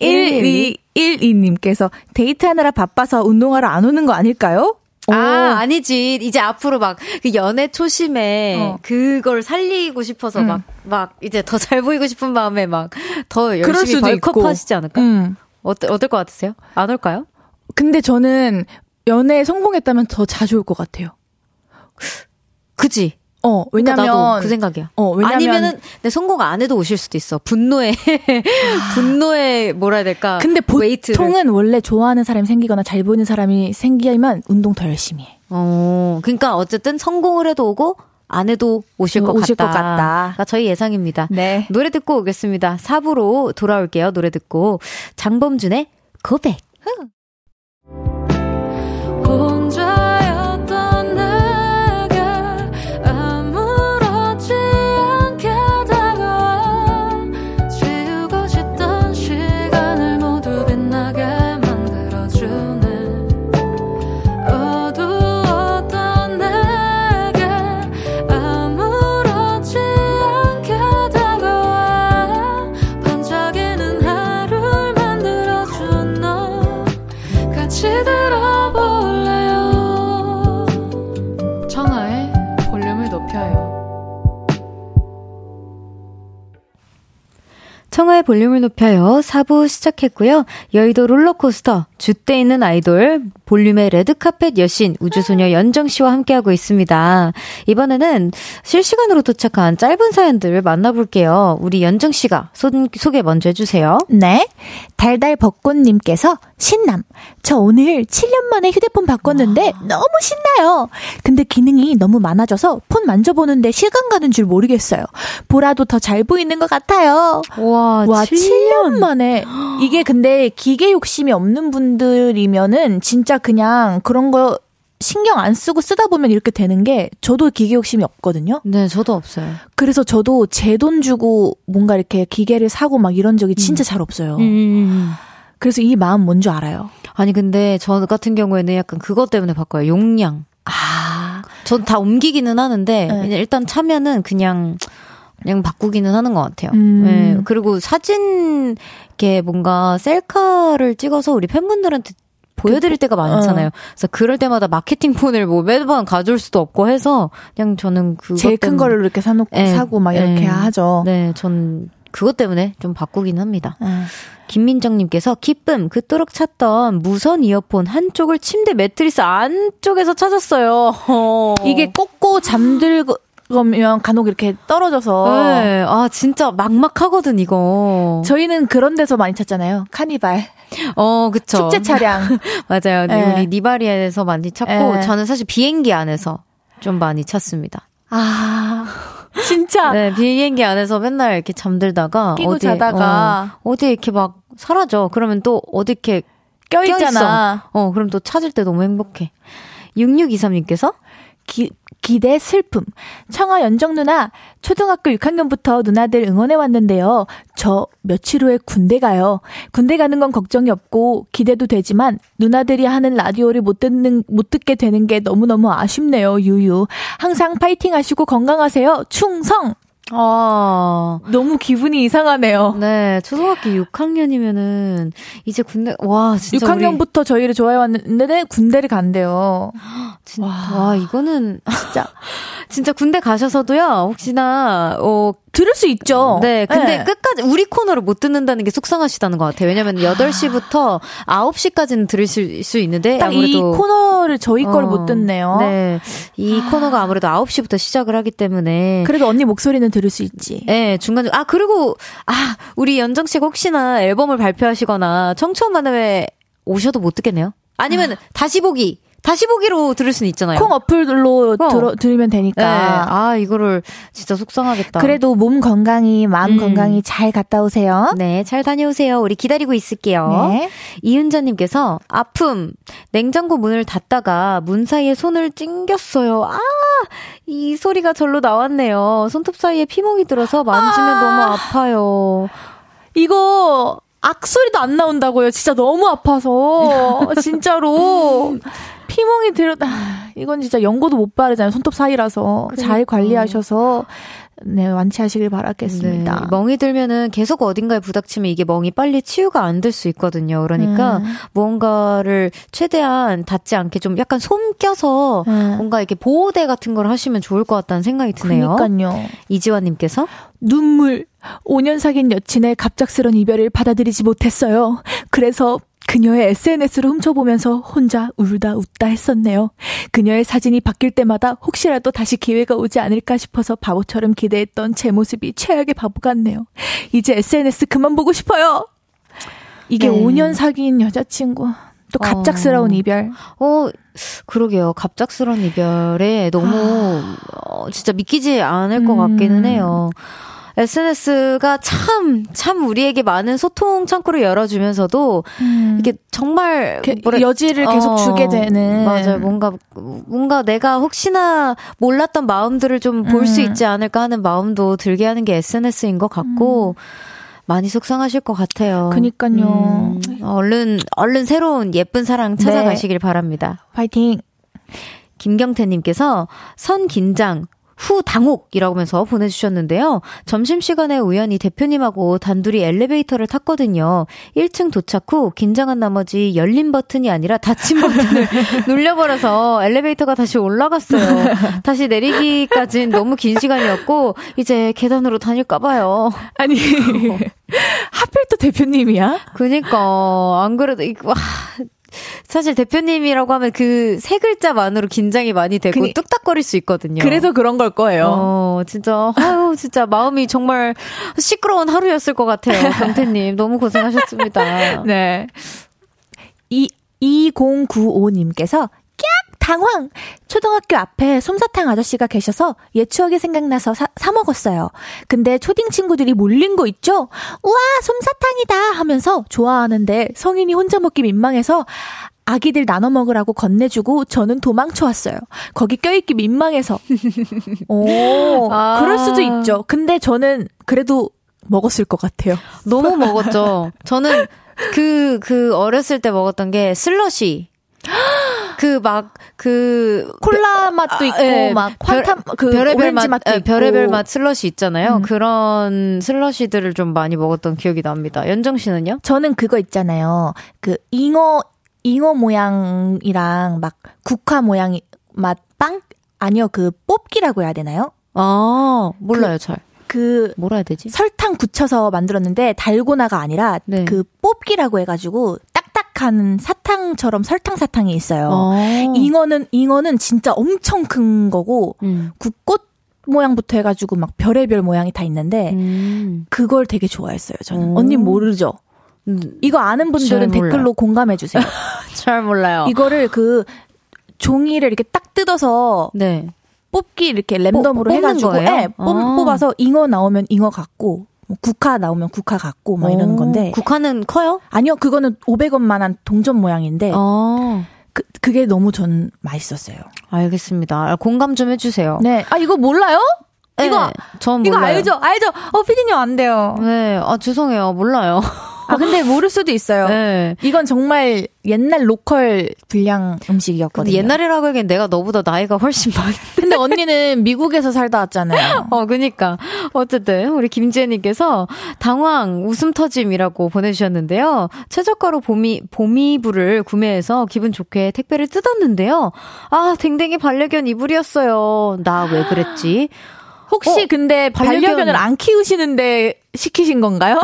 1212님께서 데이트하느라 바빠서 운동하러 안 오는 거 아닐까요? 아니지. 이제 앞으로 막 그 연애 초심에 그걸 살리고 싶어서 막 이제 더 잘 보이고 싶은 마음에 막 더 열심히 벌컥 하시지 않을까? 어떨 것 같으세요? 안 올까요? 근데 저는 연애에 성공했다면 더 자주 올 것 같아요. 그치? 왜냐면. 그러니까 나도 그 생각이야. 왜냐면. 아니면은, 내 성공 안 해도 오실 수도 있어. 분노에 뭐라 해야 될까. 근데 웨이트를. 보통은 원래 좋아하는 사람이 생기거나 잘 보이는 사람이 생기면 운동 더 열심히 해. 그러니까 어쨌든 성공을 해도 오고, 안 해도 오실 것 같다. 저희 예상입니다. 네. 노래 듣고 오겠습니다. 4부로 돌아올게요. 노래 듣고. 장범준의 고백. 혼자였던 내게 아무렇지 않게 다가와 지우고 싶던 시간을 모두 빛나게 만들어주네. 어두웠던 내게 아무렇지 않게 다가와 반짝이는 하루를 만들어준 너 같이 들어볼래요. 청하의 볼륨을 높여요. 청하의 볼륨을 높여요. 4부 시작했고요. 여의도 롤러코스터, 줏대 있는 아이돌, 볼륨의 레드카펫 여신, 우주소녀 연정씨와 함께하고 있습니다. 이번에는 실시간으로 도착한 짧은 사연들 만나볼게요. 우리 연정씨가 소개 먼저 해주세요. 네. 달달벚꽃님께서 신남. 저 오늘 7년 만에 휴대폰 바꿨는데 너무 신나요. 근데 기능이 너무 많아져서 폰 만져보는데 시간 가는 줄 모르겠어요. 보라도 더 잘 보이는 것 같아요. 와 7년 만에. 이게 근데 기계 욕심이 없는 분들이면은 진짜 그냥 그런 거 신경 안 쓰고 쓰다 보면 이렇게 되는 게 저도 기계 욕심이 없거든요. 네, 저도 없어요. 그래서 저도 제 돈 주고 뭔가 이렇게 기계를 사고 막 이런 적이 진짜 잘 없어요. 그래서 이 마음 뭔지 알아요. 아니 근데 저 같은 경우에는 약간 그것 때문에 바꿔요. 용량. 전 다 옮기기는 하는데 그냥 일단 차면은 그냥 바꾸기는 하는 것 같아요. 네. 그리고 사진 이렇게 뭔가 셀카를 찍어서 우리 팬분들한테 보여드릴 때가 많잖아요. 그래서 그럴 때마다 마케팅 폰을 뭐 매번 가져올 수도 없고 해서 그냥 저는 그것 제일 큰 거를 이렇게 사놓고 사고 막 이렇게 하죠. 네, 전 그것 때문에 좀 바꾸긴 합니다. 김민정님께서 기쁨 그토록 찾던 무선 이어폰 한쪽을 침대 매트리스 안쪽에서 찾았어요. 이게 꽂고 잠들면 간혹 이렇게 떨어져서. 네, 진짜 막막하거든 이거. 저희는 그런 데서 많이 찾잖아요. 카니발. 그쵸. 축제 차량. 맞아요. 우리 니바리에서 많이 찾고 저는 사실 비행기 안에서 좀 많이 찾습니다. 진짜. 네, 비행기 안에서 맨날 이렇게 잠들다가 끼고 자다가 어디 이렇게 막 사라져. 그러면 또 어디 이렇게 껴있잖아. 그럼 또 찾을 때 너무 행복해. 6623님께서 기대 슬픔. 청아 연정 누나 초등학교 6학년부터 누나들 응원해 왔는데요. 저 며칠 후에 군대 가요. 군대 가는 건 걱정이 없고 기대도 되지만 누나들이 하는 라디오를 못 듣게 되는 게 너무너무 아쉽네요. 유유. 항상 파이팅 하시고 건강하세요. 충성. 너무 기분이 이상하네요. 네, 초등학교 6학년이면은 이제 군대 진짜 6학년부터 저희를 좋아해왔는데 군대를 간대요. 진짜 이거는 진짜 군대 가셔서도요. 혹시나 들을 수 있죠. 네, 근데 끝까지 우리 코너를 못 듣는다는 게 속상하시다는 것 같아요. 왜냐면 8시부터 9시까지는 들으실 수 있는데 딱 아무래도 이 코너를 저희 거를 못 듣네요. 네, 이 코너가 아무래도 9시부터 시작을 하기 때문에 그래도 언니 목소리는 들을 수 있지. 네, 중간에 그리고 우리 연정 씨가 혹시나 앨범을 발표하시거나 청초한 만남에 오셔도 못 듣겠네요. 아니면 다시 보기 다시 보기로 들을 수는 있잖아요. 콩 어플로 들으면 되니까. 네. 아, 이거를 진짜 속상하겠다. 그래도 몸 건강히, 마음 건강히 잘 갔다 오세요. 네, 잘 다녀오세요. 우리 기다리고 있을게요. 네. 이은자님께서 아픔, 냉장고 문을 닫다가 문 사이에 손을 찡겼어요. 아, 이 소리가 절로 나왔네요. 손톱 사이에 피멍이 들어서 만지면 너무 아파요. 이거 악소리도 안 나온다고요. 진짜 너무 아파서. 진짜로. 피멍이 이건 진짜 연고도 못 바르잖아요. 손톱 사이라서. 그러니까. 잘 관리하셔서 네, 완치하시길 바라겠습니다. 네, 멍이 들면은 계속 어딘가에 부닥치면 이게 멍이 빨리 치유가 안 될 수 있거든요. 그러니까 무언가를 최대한 닿지 않게 좀 약간 솜껴서 뭔가 이렇게 보호대 같은 걸 하시면 좋을 것 같다는 생각이 드네요. 그러니까요. 이지환님께서 눈물. 5년 사귄 여친의 갑작스런 이별을 받아들이지 못했어요. 그래서 그녀의 SNS를 훔쳐보면서 혼자 울다 웃다 했었네요. 그녀의 사진이 바뀔 때마다 혹시라도 다시 기회가 오지 않을까 싶어서 바보처럼 기대했던 제 모습이 최악의 바보 같네요. 이제 SNS 그만 보고 싶어요. 이게 5년 사귄 여자친구. 또 갑작스러운 이별. 그러게요. 갑작스러운 이별에 너무 진짜 믿기지 않을 것 같기는 해요. SNS가 참 우리에게 많은 소통 창구를 열어주면서도 이게 정말 여지를 계속 주게 되는. 맞아요. 뭔가 내가 혹시나 몰랐던 마음들을 좀 볼 수 있지 않을까 하는 마음도 들게 하는 게 SNS인 것 같고 많이 속상하실 것 같아요. 그니까요. 얼른 새로운 예쁜 사랑 찾아가시길 바랍니다. 파이팅. 김경태님께서 선긴장 후 당혹이라고 하면서 보내주셨는데요. 점심시간에 우연히 대표님하고 단둘이 엘리베이터를 탔거든요. 1층 도착 후 긴장한 나머지 열린 버튼이 아니라 닫힌 버튼을 눌려버려서 엘리베이터가 다시 올라갔어요. 다시 내리기까지는 너무 긴 시간이었고 이제 계단으로 다닐까 봐요. 아니 하필 또 대표님이야? 그니까 안 그래도 사실 대표님이라고 하면 그 세 글자만으로 긴장이 많이 되고 뚝딱거릴 수 있거든요. 그래서 그런 걸 거예요. 진짜 진짜 마음이 정말 시끄러운 하루였을 것 같아요. 경태님 너무 고생하셨습니다. 네. 2095님께서 당황! 초등학교 앞에 솜사탕 아저씨가 계셔서 옛 추억이 생각나서 사 먹었어요. 근데 초딩 친구들이 몰린 거 있죠? 우와, 솜사탕이다! 하면서 좋아하는데 성인이 혼자 먹기 민망해서 아기들 나눠 먹으라고 건네주고 저는 도망쳐 왔어요. 거기 껴있기 민망해서. 그럴 수도 있죠. 근데 저는 그래도 먹었을 것 같아요. 너무 먹었죠. 저는 그 어렸을 때 먹었던 게 슬러시. 콜라 맛도 있고, 환타, 별의별 오렌지 맛도 있고. 별의별 맛 슬러시 있잖아요. 그런 슬러시들을 좀 많이 먹었던 기억이 납니다. 연정 씨는요? 저는 그거 있잖아요. 잉어 모양이랑 국화 모양 맛 빵? 아니요, 뽑기라고 해야 되나요? 몰라요, 잘. 뭐라 해야 되지? 설탕 굳혀서 만들었는데, 달고나가 아니라, 뽑기라고 해가지고, 딱딱한 사탕처럼 설탕이 있어요. 잉어는 진짜 엄청 큰 거고, 꽃 모양부터 해가지고 막 별의별 모양이 다 있는데, 그걸 되게 좋아했어요, 저는. 언니 모르죠? 이거 아는 분들은 댓글로 공감해주세요. 잘 몰라요. 이거를 종이를 이렇게 딱 뜯어서, 뽑기 이렇게 랜덤으로 해가지고, 뽑아서 잉어 나오면 잉어 같고, 국화 나오면 국화 같고, 막 이러는 건데. 국화는 커요? 아니요, 그거는 500원만한 동전 모양인데, 그게 너무 전 맛있었어요. 알겠습니다. 공감 좀 해주세요. 네. 이거 몰라요? 네, 전 몰라요. 이거 알죠? 피디님 안 돼요. 네, 죄송해요. 몰라요. 근데 모를 수도 있어요. 네. 이건 정말 옛날 로컬 불량 음식이었거든요. 옛날이라고 하기엔 내가 너보다 나이가 훨씬 많은데. 근데 언니는 미국에서 살다 왔잖아요. 그니까. 어쨌든, 우리 김지혜님께서 당황, 웃음 터짐이라고 보내주셨는데요. 최저가로 봄이불을 구매해서 기분 좋게 택배를 뜯었는데요. 댕댕이 반려견 이불이었어요. 나 왜 그랬지? 혹시 근데 반려견을 안 키우시는데 시키신 건가요?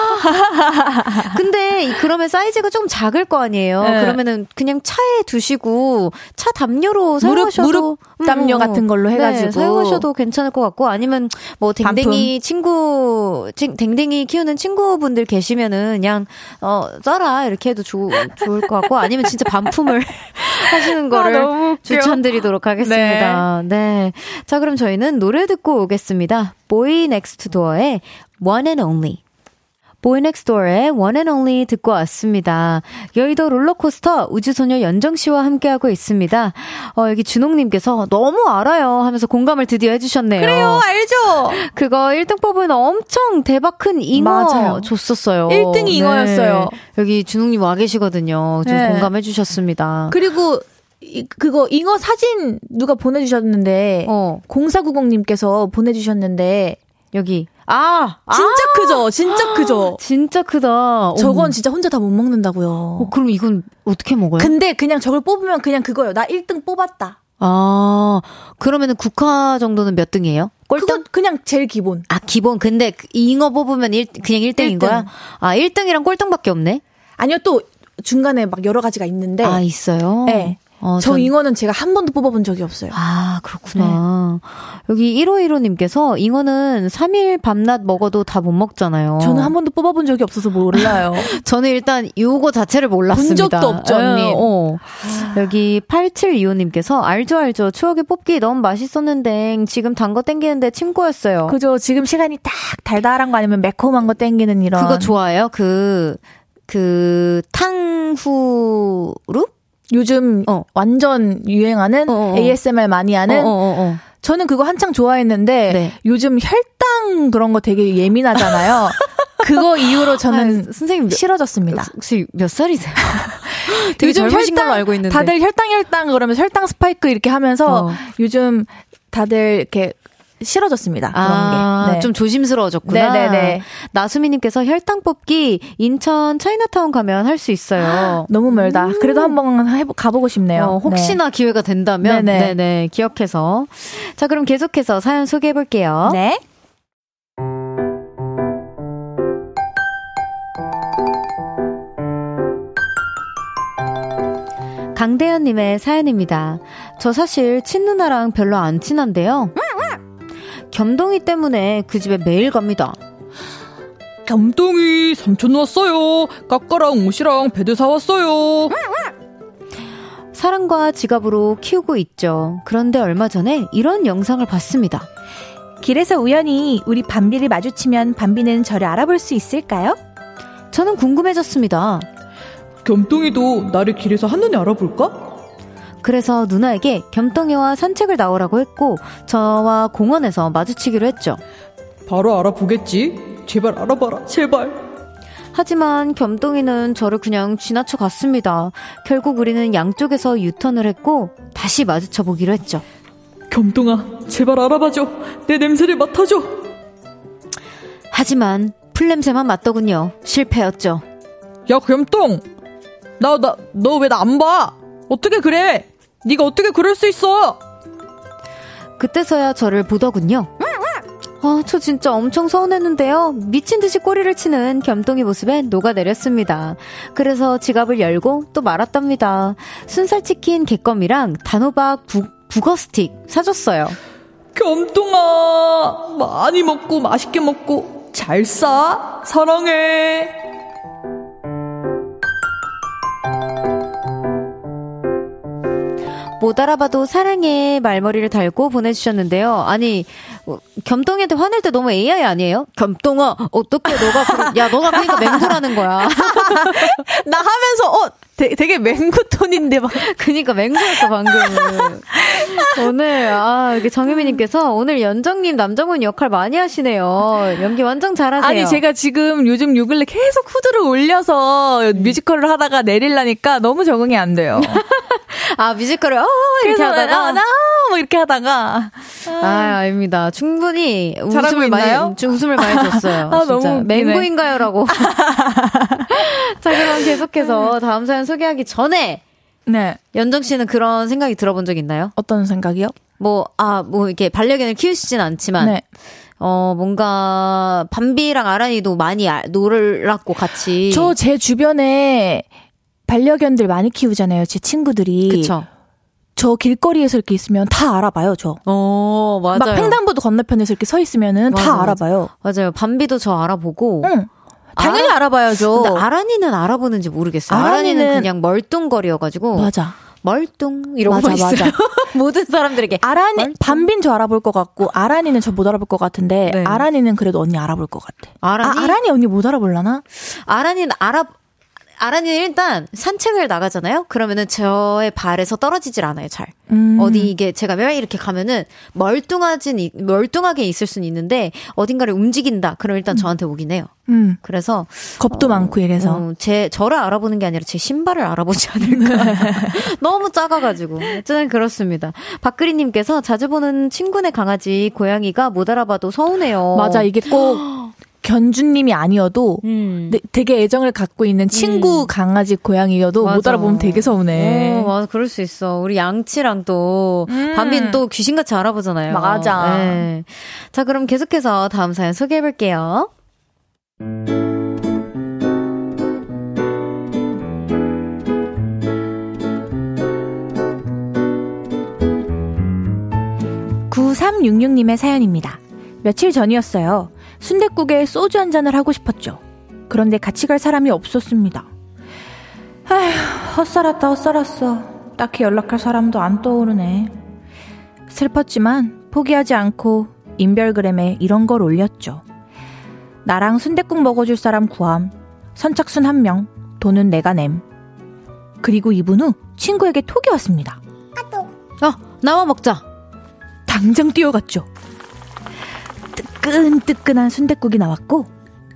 근데 그러면 사이즈가 좀 작을 거 아니에요. 네. 그러면은 그냥 차에 두시고 차 담요로 사용하셔도 무릎 담요 같은 걸로 해가지고 사용하셔도 괜찮을 것 같고, 아니면 뭐 댕댕이 댕댕이 키우는 친구분들 계시면은 그냥 써라 이렇게 해도 좋을 것 같고, 아니면 진짜 반품을 하시는 거를 추천드리도록 하겠습니다. 네. 자, 그럼 저희는 노래 듣고 오겠습니다. Boy Next Door의 One and Only. Boy Next Door의 One and Only 듣고 왔습니다. 여의도 롤러코스터 우주소녀 연정씨와 함께하고 있습니다. 여기 준홍님께서 너무 알아요 하면서 공감을 드디어 해주셨네요. 그래요, 알죠? 그거 1등 뽑은 엄청 대박 큰 잉어 맞아요. 줬었어요. 1등이 잉어였어요. 네. 여기 준홍님 와 계시거든요. 좀 네. 공감해주셨습니다. 그리고 그거 잉어 사진 누가 보내주셨는데 0490님께서 보내주셨는데 여기 진짜 크죠? 진짜 크죠? 진짜 크다. 저건 진짜 혼자 다 못 먹는다고요. 그럼 이건 어떻게 먹어요? 근데 그냥 저걸 뽑으면 그냥 그거예요. 나 1등 뽑았다. 그러면은 국화 정도는 몇 등이에요? 꼴등? 그냥 제일 기본. 기본. 근데 잉어 뽑으면 그냥 1등인 1등. 거야? 1등이랑 꼴등밖에 없네? 아니요, 또 중간에 막 여러 가지가 있는데. 있어요? 네. 저 잉어는 제가 한 번도 뽑아본 적이 없어요. 그렇구나. 네. 여기 1515님께서 잉어는 3일 밤낮 먹어도 다 못 먹잖아요. 저는 한 번도 뽑아본 적이 없어서 몰라요. 저는 일단 요거 자체를 몰랐습니다. 본 적도 없죠, 언니. 여기 8725님께서 알죠. 추억의 뽑기 너무 맛있었는데 지금 단 거 땡기는데 침 고였어요. 그죠. 지금 시간이 딱 달달한 거 아니면 매콤한 거 땡기는 이런. 그거 좋아해요? 그 탕후루? 요즘 완전 유행하는 ASMR 많이 하는 저는 그거 한창 좋아했는데 네. 요즘 혈당 그런 거 되게 예민하잖아요. 그거 이후로 저는 선생님 싫어졌습니다. 혹시 몇 살이세요? 되게 젊으신 걸로 알고 있는데 다들 혈당 그러면 혈당 스파이크 이렇게 하면서 요즘 다들 이렇게 싫어졌습니다. 그런 게. 네. 좀 조심스러워졌구나. 네네네. 나수미님께서 혈당 뽑기 인천 차이나타운 가면 할 수 있어요. 너무 멀다. 그래도 한번 가보고 싶네요. 혹시나 기회가 된다면 네네 기억해서. 자, 그럼 계속해서 사연 소개해 볼게요. 네. 강대현님의 사연입니다. 저 사실 친누나랑 별로 안 친한데요. 겸동이 때문에 그 집에 매일 갑니다. 겸동이 삼촌 왔어요. 까까랑 옷이랑 배드 사왔어요. 사랑과 지갑으로 키우고 있죠. 그런데 얼마 전에 이런 영상을 봤습니다. 길에서 우연히 우리 밤비를 마주치면 밤비는 저를 알아볼 수 있을까요? 저는 궁금해졌습니다. 겸동이도 나를 길에서 한눈에 알아볼까? 그래서 누나에게 겸동이와 산책을 나오라고 했고 저와 공원에서 마주치기로 했죠. 바로 알아보겠지. 제발 알아봐라. 제발. 하지만 겸동이는 저를 그냥 지나쳐 갔습니다. 결국 우리는 양쪽에서 유턴을 했고 다시 마주쳐 보기로 했죠. 겸동아, 제발 알아봐줘. 내 냄새를 맡아줘. 하지만 풀냄새만 맡더군요. 실패였죠. 야, 겸동. 너 왜 나 안 봐? 어떻게 그래? 네가 어떻게 그럴 수 있어? 그때서야 저를 보더군요. 저 진짜 엄청 서운했는데요. 미친 듯이 꼬리를 치는 겸동이 모습에 녹아내렸습니다. 그래서 지갑을 열고 또 말았답니다. 순살치킨 개껌이랑 단호박 북어 스틱 사줬어요. 겸동아, 많이 먹고 맛있게 먹고 잘 싸. 사랑해. 못 알아봐도 사랑해 말머리를 달고 보내주셨는데요. 아니 겸동이한테 화낼 때 너무 AI 아니에요? 겸동아 어떻게 너가 그러니까 맹구라는 거야. 나 하면서 되게 맹구 톤인데 막 그니까 맹구였어 방금. 오늘 이게 정유미님께서 오늘 연정님 남정훈 역할 많이 하시네요. 연기 완전 잘하세요. 아니 제가 지금 요즘 요 근래 계속 후드를 올려서 뮤지컬을 하다가 내리려니까 너무 적응이 안 돼요. 뮤지컬을 이렇게 하다가 뭐 이렇게 하다가 아닙니다. 충분히 웃음을 많이 줬어요. 진짜 너무 맹구인가요라고. 자, 그럼 계속해서 다음 사연 소개하기 전에 네. 연정 씨는 그런 생각이 들어본 적 있나요? 어떤 생각이요? 뭐 이렇게 반려견을 키우시진 않지만 네. 뭔가 밤비랑 아란이도 많이 놀았고 같이. 제 주변에 반려견들 많이 키우잖아요. 제 친구들이. 그쵸. 저 길거리에서 이렇게 있으면 다 알아봐요, 저. 맞아요. 막 횡단보도 건너편에서 이렇게 서 있으면은 다 알아봐요. 맞아요. 밤비도 저 알아보고. 응. 당연히 알아봐야죠. 근데 아란이는 알아보는지 모르겠어요. 아란이는 그냥 멀뚱거려가지고. 맞아. 멀뚱 이러고 맞아, 있어요. 맞아. 모든 사람들에게 아란이 멀뚱. 밤빈 저 알아볼 것 같고 아란이는 저 못 알아볼 것 같은데 네. 아란이는 그래도 언니 알아볼 것 같아. 아란이? 아란이 언니 못 알아볼라나? 아란이는 일단 산책을 나가잖아요? 그러면은 저의 발에서 떨어지질 않아요, 잘. 어디 이게 제가 왜 이렇게 가면은 멀뚱하게 있을 수는 있는데 어딘가를 움직인다. 그럼 일단 저한테 오긴 해요. 그래서. 겁도 많고 이래서. 저를 알아보는 게 아니라 제 신발을 알아보지 않을까. 너무 작아가지고. 어쨌든 그렇습니다. 박그리님께서 자주 보는 친구네 강아지, 고양이가 못 알아봐도 서운해요. 맞아, 이게 꼭. 견주님이 아니어도 되게 애정을 갖고 있는 친구 강아지 고양이여도 맞아. 못 알아보면 되게 서운해. 맞아, 그럴 수 있어. 우리 양치랑 또 밤빈 또 귀신같이 알아보잖아요. 맞아. 네. 자, 그럼 계속해서 다음 사연 소개해볼게요. 9366님의 사연입니다. 며칠 전이었어요. 순댓국에 소주 한 잔을 하고 싶었죠. 그런데 같이 갈 사람이 없었습니다. 아휴, 헛살았어. 딱히 연락할 사람도 안 떠오르네. 슬펐지만 포기하지 않고 인별그램에 이런 걸 올렸죠. 나랑 순댓국 먹어줄 사람 구함. 선착순 1명. 돈은 내가 냄. 그리고 2분 후 친구에게 톡이 왔습니다. 나와 먹자. 당장 뛰어갔죠. 뜨끈뜨끈한 순댓국이 나왔고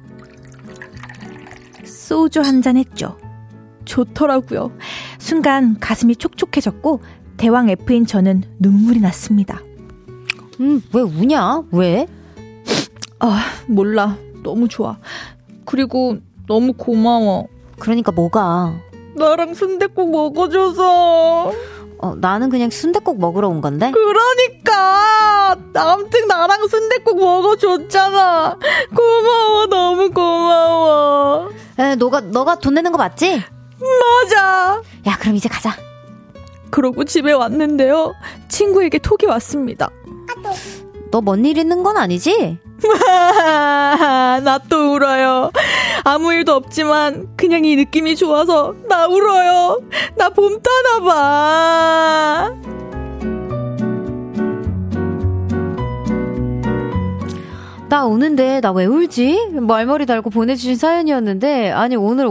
소주 한 잔 했죠. 좋더라고요. 순간 가슴이 촉촉해졌고 대왕 F인 저는 눈물이 났습니다. 왜 우냐? 왜? 몰라. 너무 좋아. 그리고 너무 고마워. 그러니까 뭐가? 나랑 순댓국 먹어줘서. 나는 그냥 순댓국 먹으러 온 건데? 그러니까 아무튼 나랑 순댓국 먹어줬잖아. 고마워. 너무 고마워. 너가 돈 내는 거 맞지? 맞아. 야, 그럼 이제 가자. 그러고 집에 왔는데요. 친구에게 톡이 왔습니다. 너 뭔 일 있는 건 아니지? 나 또 울어요. 아무 일도 없지만 그냥 이 느낌이 좋아서 나 울어요. 나 봄 타나 봐. 나 오는데 나 왜 울지? 말머리 달고 보내주신 사연이었는데, 아니 오늘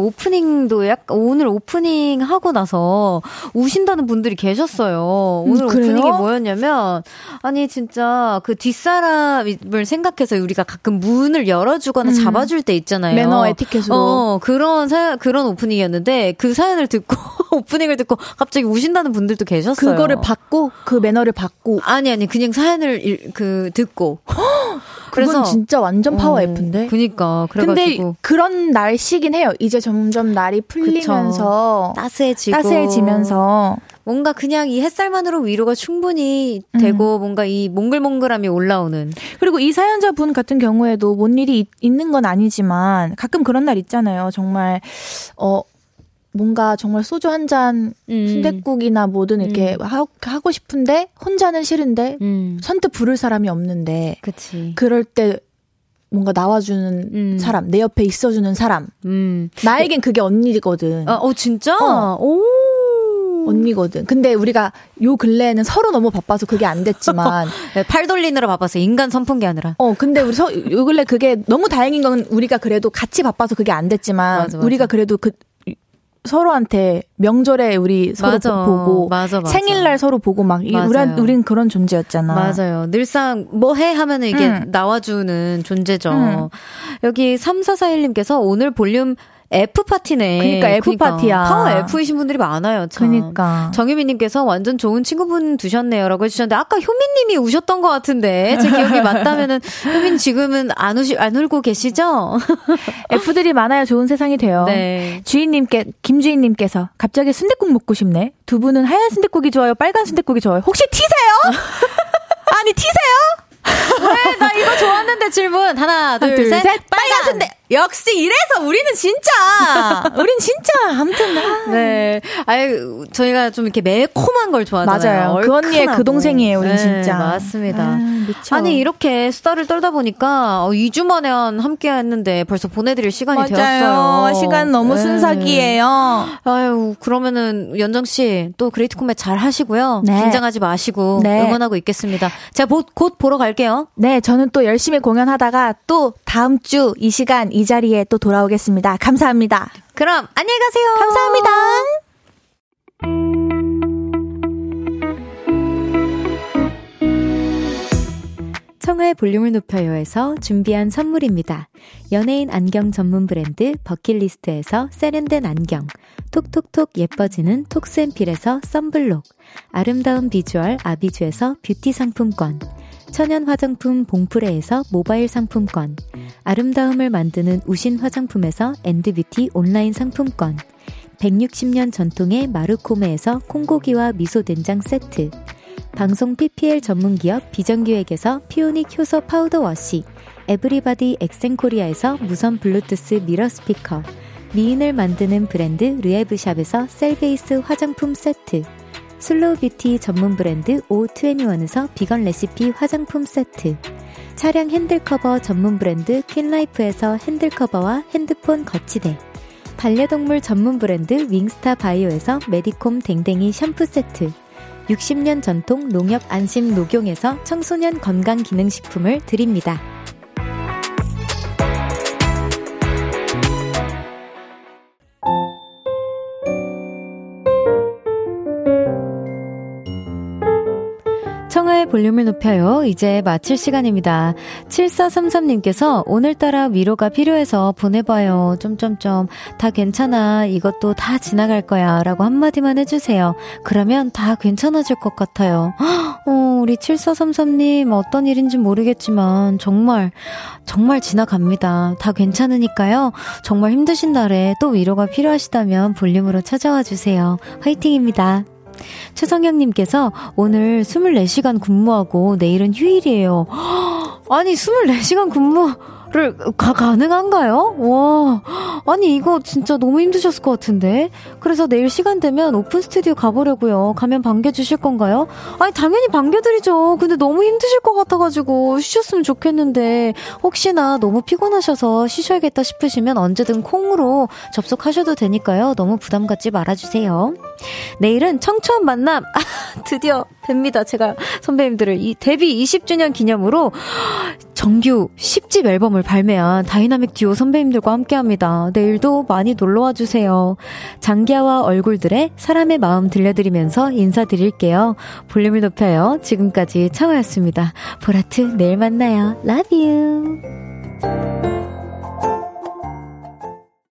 오프닝 하고 나서 우신다는 분들이 계셨어요. 오늘 오프닝이 뭐였냐면, 아니 진짜 그 뒷사람을 생각해서 우리가 가끔 문을 열어주거나 잡아줄 때 있잖아요. 매너 에티켓으로. 그런 오프닝이었는데 그 사연을 듣고 오프닝을 듣고 갑자기 우신다는 분들도 계셨어요. 그거를 받고 그 매너를 받고. 아니 그냥 사연을 듣고. 그건 진짜 완전 파워 F인데. 그니까. 그래가지고. 근데 그런 날씨긴 해요. 이제 점점 날이 풀리면서. 따스해지면서. 뭔가 그냥 이 햇살만으로 위로가 충분히 되고 뭔가 이 몽글몽글함이 올라오는. 그리고 이 사연자분 같은 경우에도 뭔 일이 있는 건 아니지만 가끔 그런 날 있잖아요. 정말 뭔가 정말 소주 한 잔 순댓국이나 뭐든 이렇게 하고 싶은데 혼자는 싫은데 선뜻 부를 사람이 없는데 그치. 그럴 때 뭔가 나와주는 사람, 내 옆에 있어주는 사람. 나에겐 그게 언니거든. 진짜? 오. 언니거든. 근데 우리가 요 근래에는 서로 너무 바빠서 그게 안 됐지만. 팔 돌리느라 바빠서 인간 선풍기 하느라. 근데 우리 요 근래 그게 너무 다행인 건 우리가 그래도 같이 바빠서 그게 안 됐지만. 맞아. 우리가 그래도 서로한테 명절에 우리 서로 보고 맞아. 생일날 서로 보고 막 우린 그런 존재였잖아. 맞아요. 늘상 뭐 해 하면은 이게 나와주는 존재죠. 여기 3441님께서 오늘 볼륨 F파티네. 그러니까 F파티야. 파워 F이신 분들이 많아요. 참. 그러니까. 정유미님께서 완전 좋은 친구분 두셨네요. 라고 해주셨는데, 아까 효민님이 우셨던 것 같은데, 제 기억이 맞다면은, 효민 지금은 안 울고 계시죠? F들이 많아야 좋은 세상이 돼요. 네. 김주인님께서 갑자기 순댓국 먹고 싶네. 두 분은 하얀 순댓국이 좋아요? 빨간 순댓국이 좋아요? 혹시 티세요? 아니, 티세요? 왜? 나 이거 좋았는데 질문. 하나, 둘, 셋. 빨간 순대. 역시 이래서 우린 진짜 아무튼. 네. 저희가 좀 이렇게 매콤한 걸 좋아하잖아요. 맞아요. 그 언니의 그 동생이에요, 우린 진짜. 맞습니다. 그쵸. 아니, 이렇게 수다를 떨다 보니까 2주 만에 함께 했는데 벌써 보내드릴 시간이 되었어요. 시간 너무 순삭이에요. 아유, 그러면은 연정씨 또 그레이트 콤뱃 잘 하시고요. 네. 긴장하지 마시고 네. 응원하고 있겠습니다. 제가 곧 보러 갈게요. 네, 저는 또 열심히 공연하다가 또 다음 주 이 시간 이 자리에 또 돌아오겠습니다. 감사합니다. 그럼 안녕히 가세요. 감사합니다. 청하의 볼륨을 높여요에서 준비한 선물입니다. 연예인 안경 전문 브랜드 버킷리스트에서 세련된 안경, 톡톡톡 예뻐지는 톡스앤필에서 썬블록, 아름다운 비주얼 아비주에서 뷰티 상품권, 천연 화장품 봉프레에서 모바일 상품권, 아름다움을 만드는 우신 화장품에서 엔드뷰티 온라인 상품권, 160년 전통의 마르코메에서 콩고기와 미소된장 세트, 방송 PPL 전문기업 비전기획에서 피오닉 효소 파우더 워시, 에브리바디 엑센코리아에서 무선 블루투스 미러 스피커, 미인을 만드는 브랜드 르에브샵에서 셀베이스 화장품 세트, 슬로우 뷰티 전문 브랜드 O21에서 비건 레시피 화장품 세트, 차량 핸들커버 전문 브랜드 퀸라이프에서 핸들커버와 핸드폰 거치대, 반려동물 전문 브랜드 윙스타 바이오에서 메디콤 댕댕이 샴푸 세트, 60년 전통 농협 안심 녹용에서 청소년 건강기능식품을 드립니다. 청하의 볼륨을 높여요. 이제 마칠 시간입니다. 7433님께서 오늘따라 위로가 필요해서 보내봐요. 다 괜찮아. 이것도 다 지나갈 거야. 라고 한마디만 해주세요. 그러면 다 괜찮아질 것 같아요. 우리 7433님 어떤 일인지 모르겠지만 정말 지나갑니다. 다 괜찮으니까요. 정말 힘드신 날에 또 위로가 필요하시다면 볼륨으로 찾아와 주세요. 화이팅입니다. 최성영님께서 오늘 24시간 근무하고 내일은 휴일이에요. 아니 24시간 근무를 가능한가요? 와, 아니 이거 진짜 너무 힘드셨을 것 같은데. 그래서 내일 시간 되면 오픈 스튜디오 가보려고요. 가면 반겨주실 건가요? 아니 당연히 반겨드리죠. 근데 너무 힘드실 것 같아가지고 쉬셨으면 좋겠는데 혹시나 너무 피곤하셔서 쉬셔야겠다 싶으시면 언제든 콩으로 접속하셔도 되니까요. 너무 부담 갖지 말아주세요. 내일은 청초한 만남 드디어 뵙니다. 제가 선배님들을 이 데뷔 20주년 기념으로 정규 10집 앨범을 발매한 다이나믹 듀오 선배님들과 함께합니다. 내일도 많이 놀러와 주세요. 장기하와 얼굴들의 사람의 마음 들려드리면서 인사드릴게요. 볼륨을 높여요. 지금까지 청하였습니다. 보라트 내일 만나요. Love you.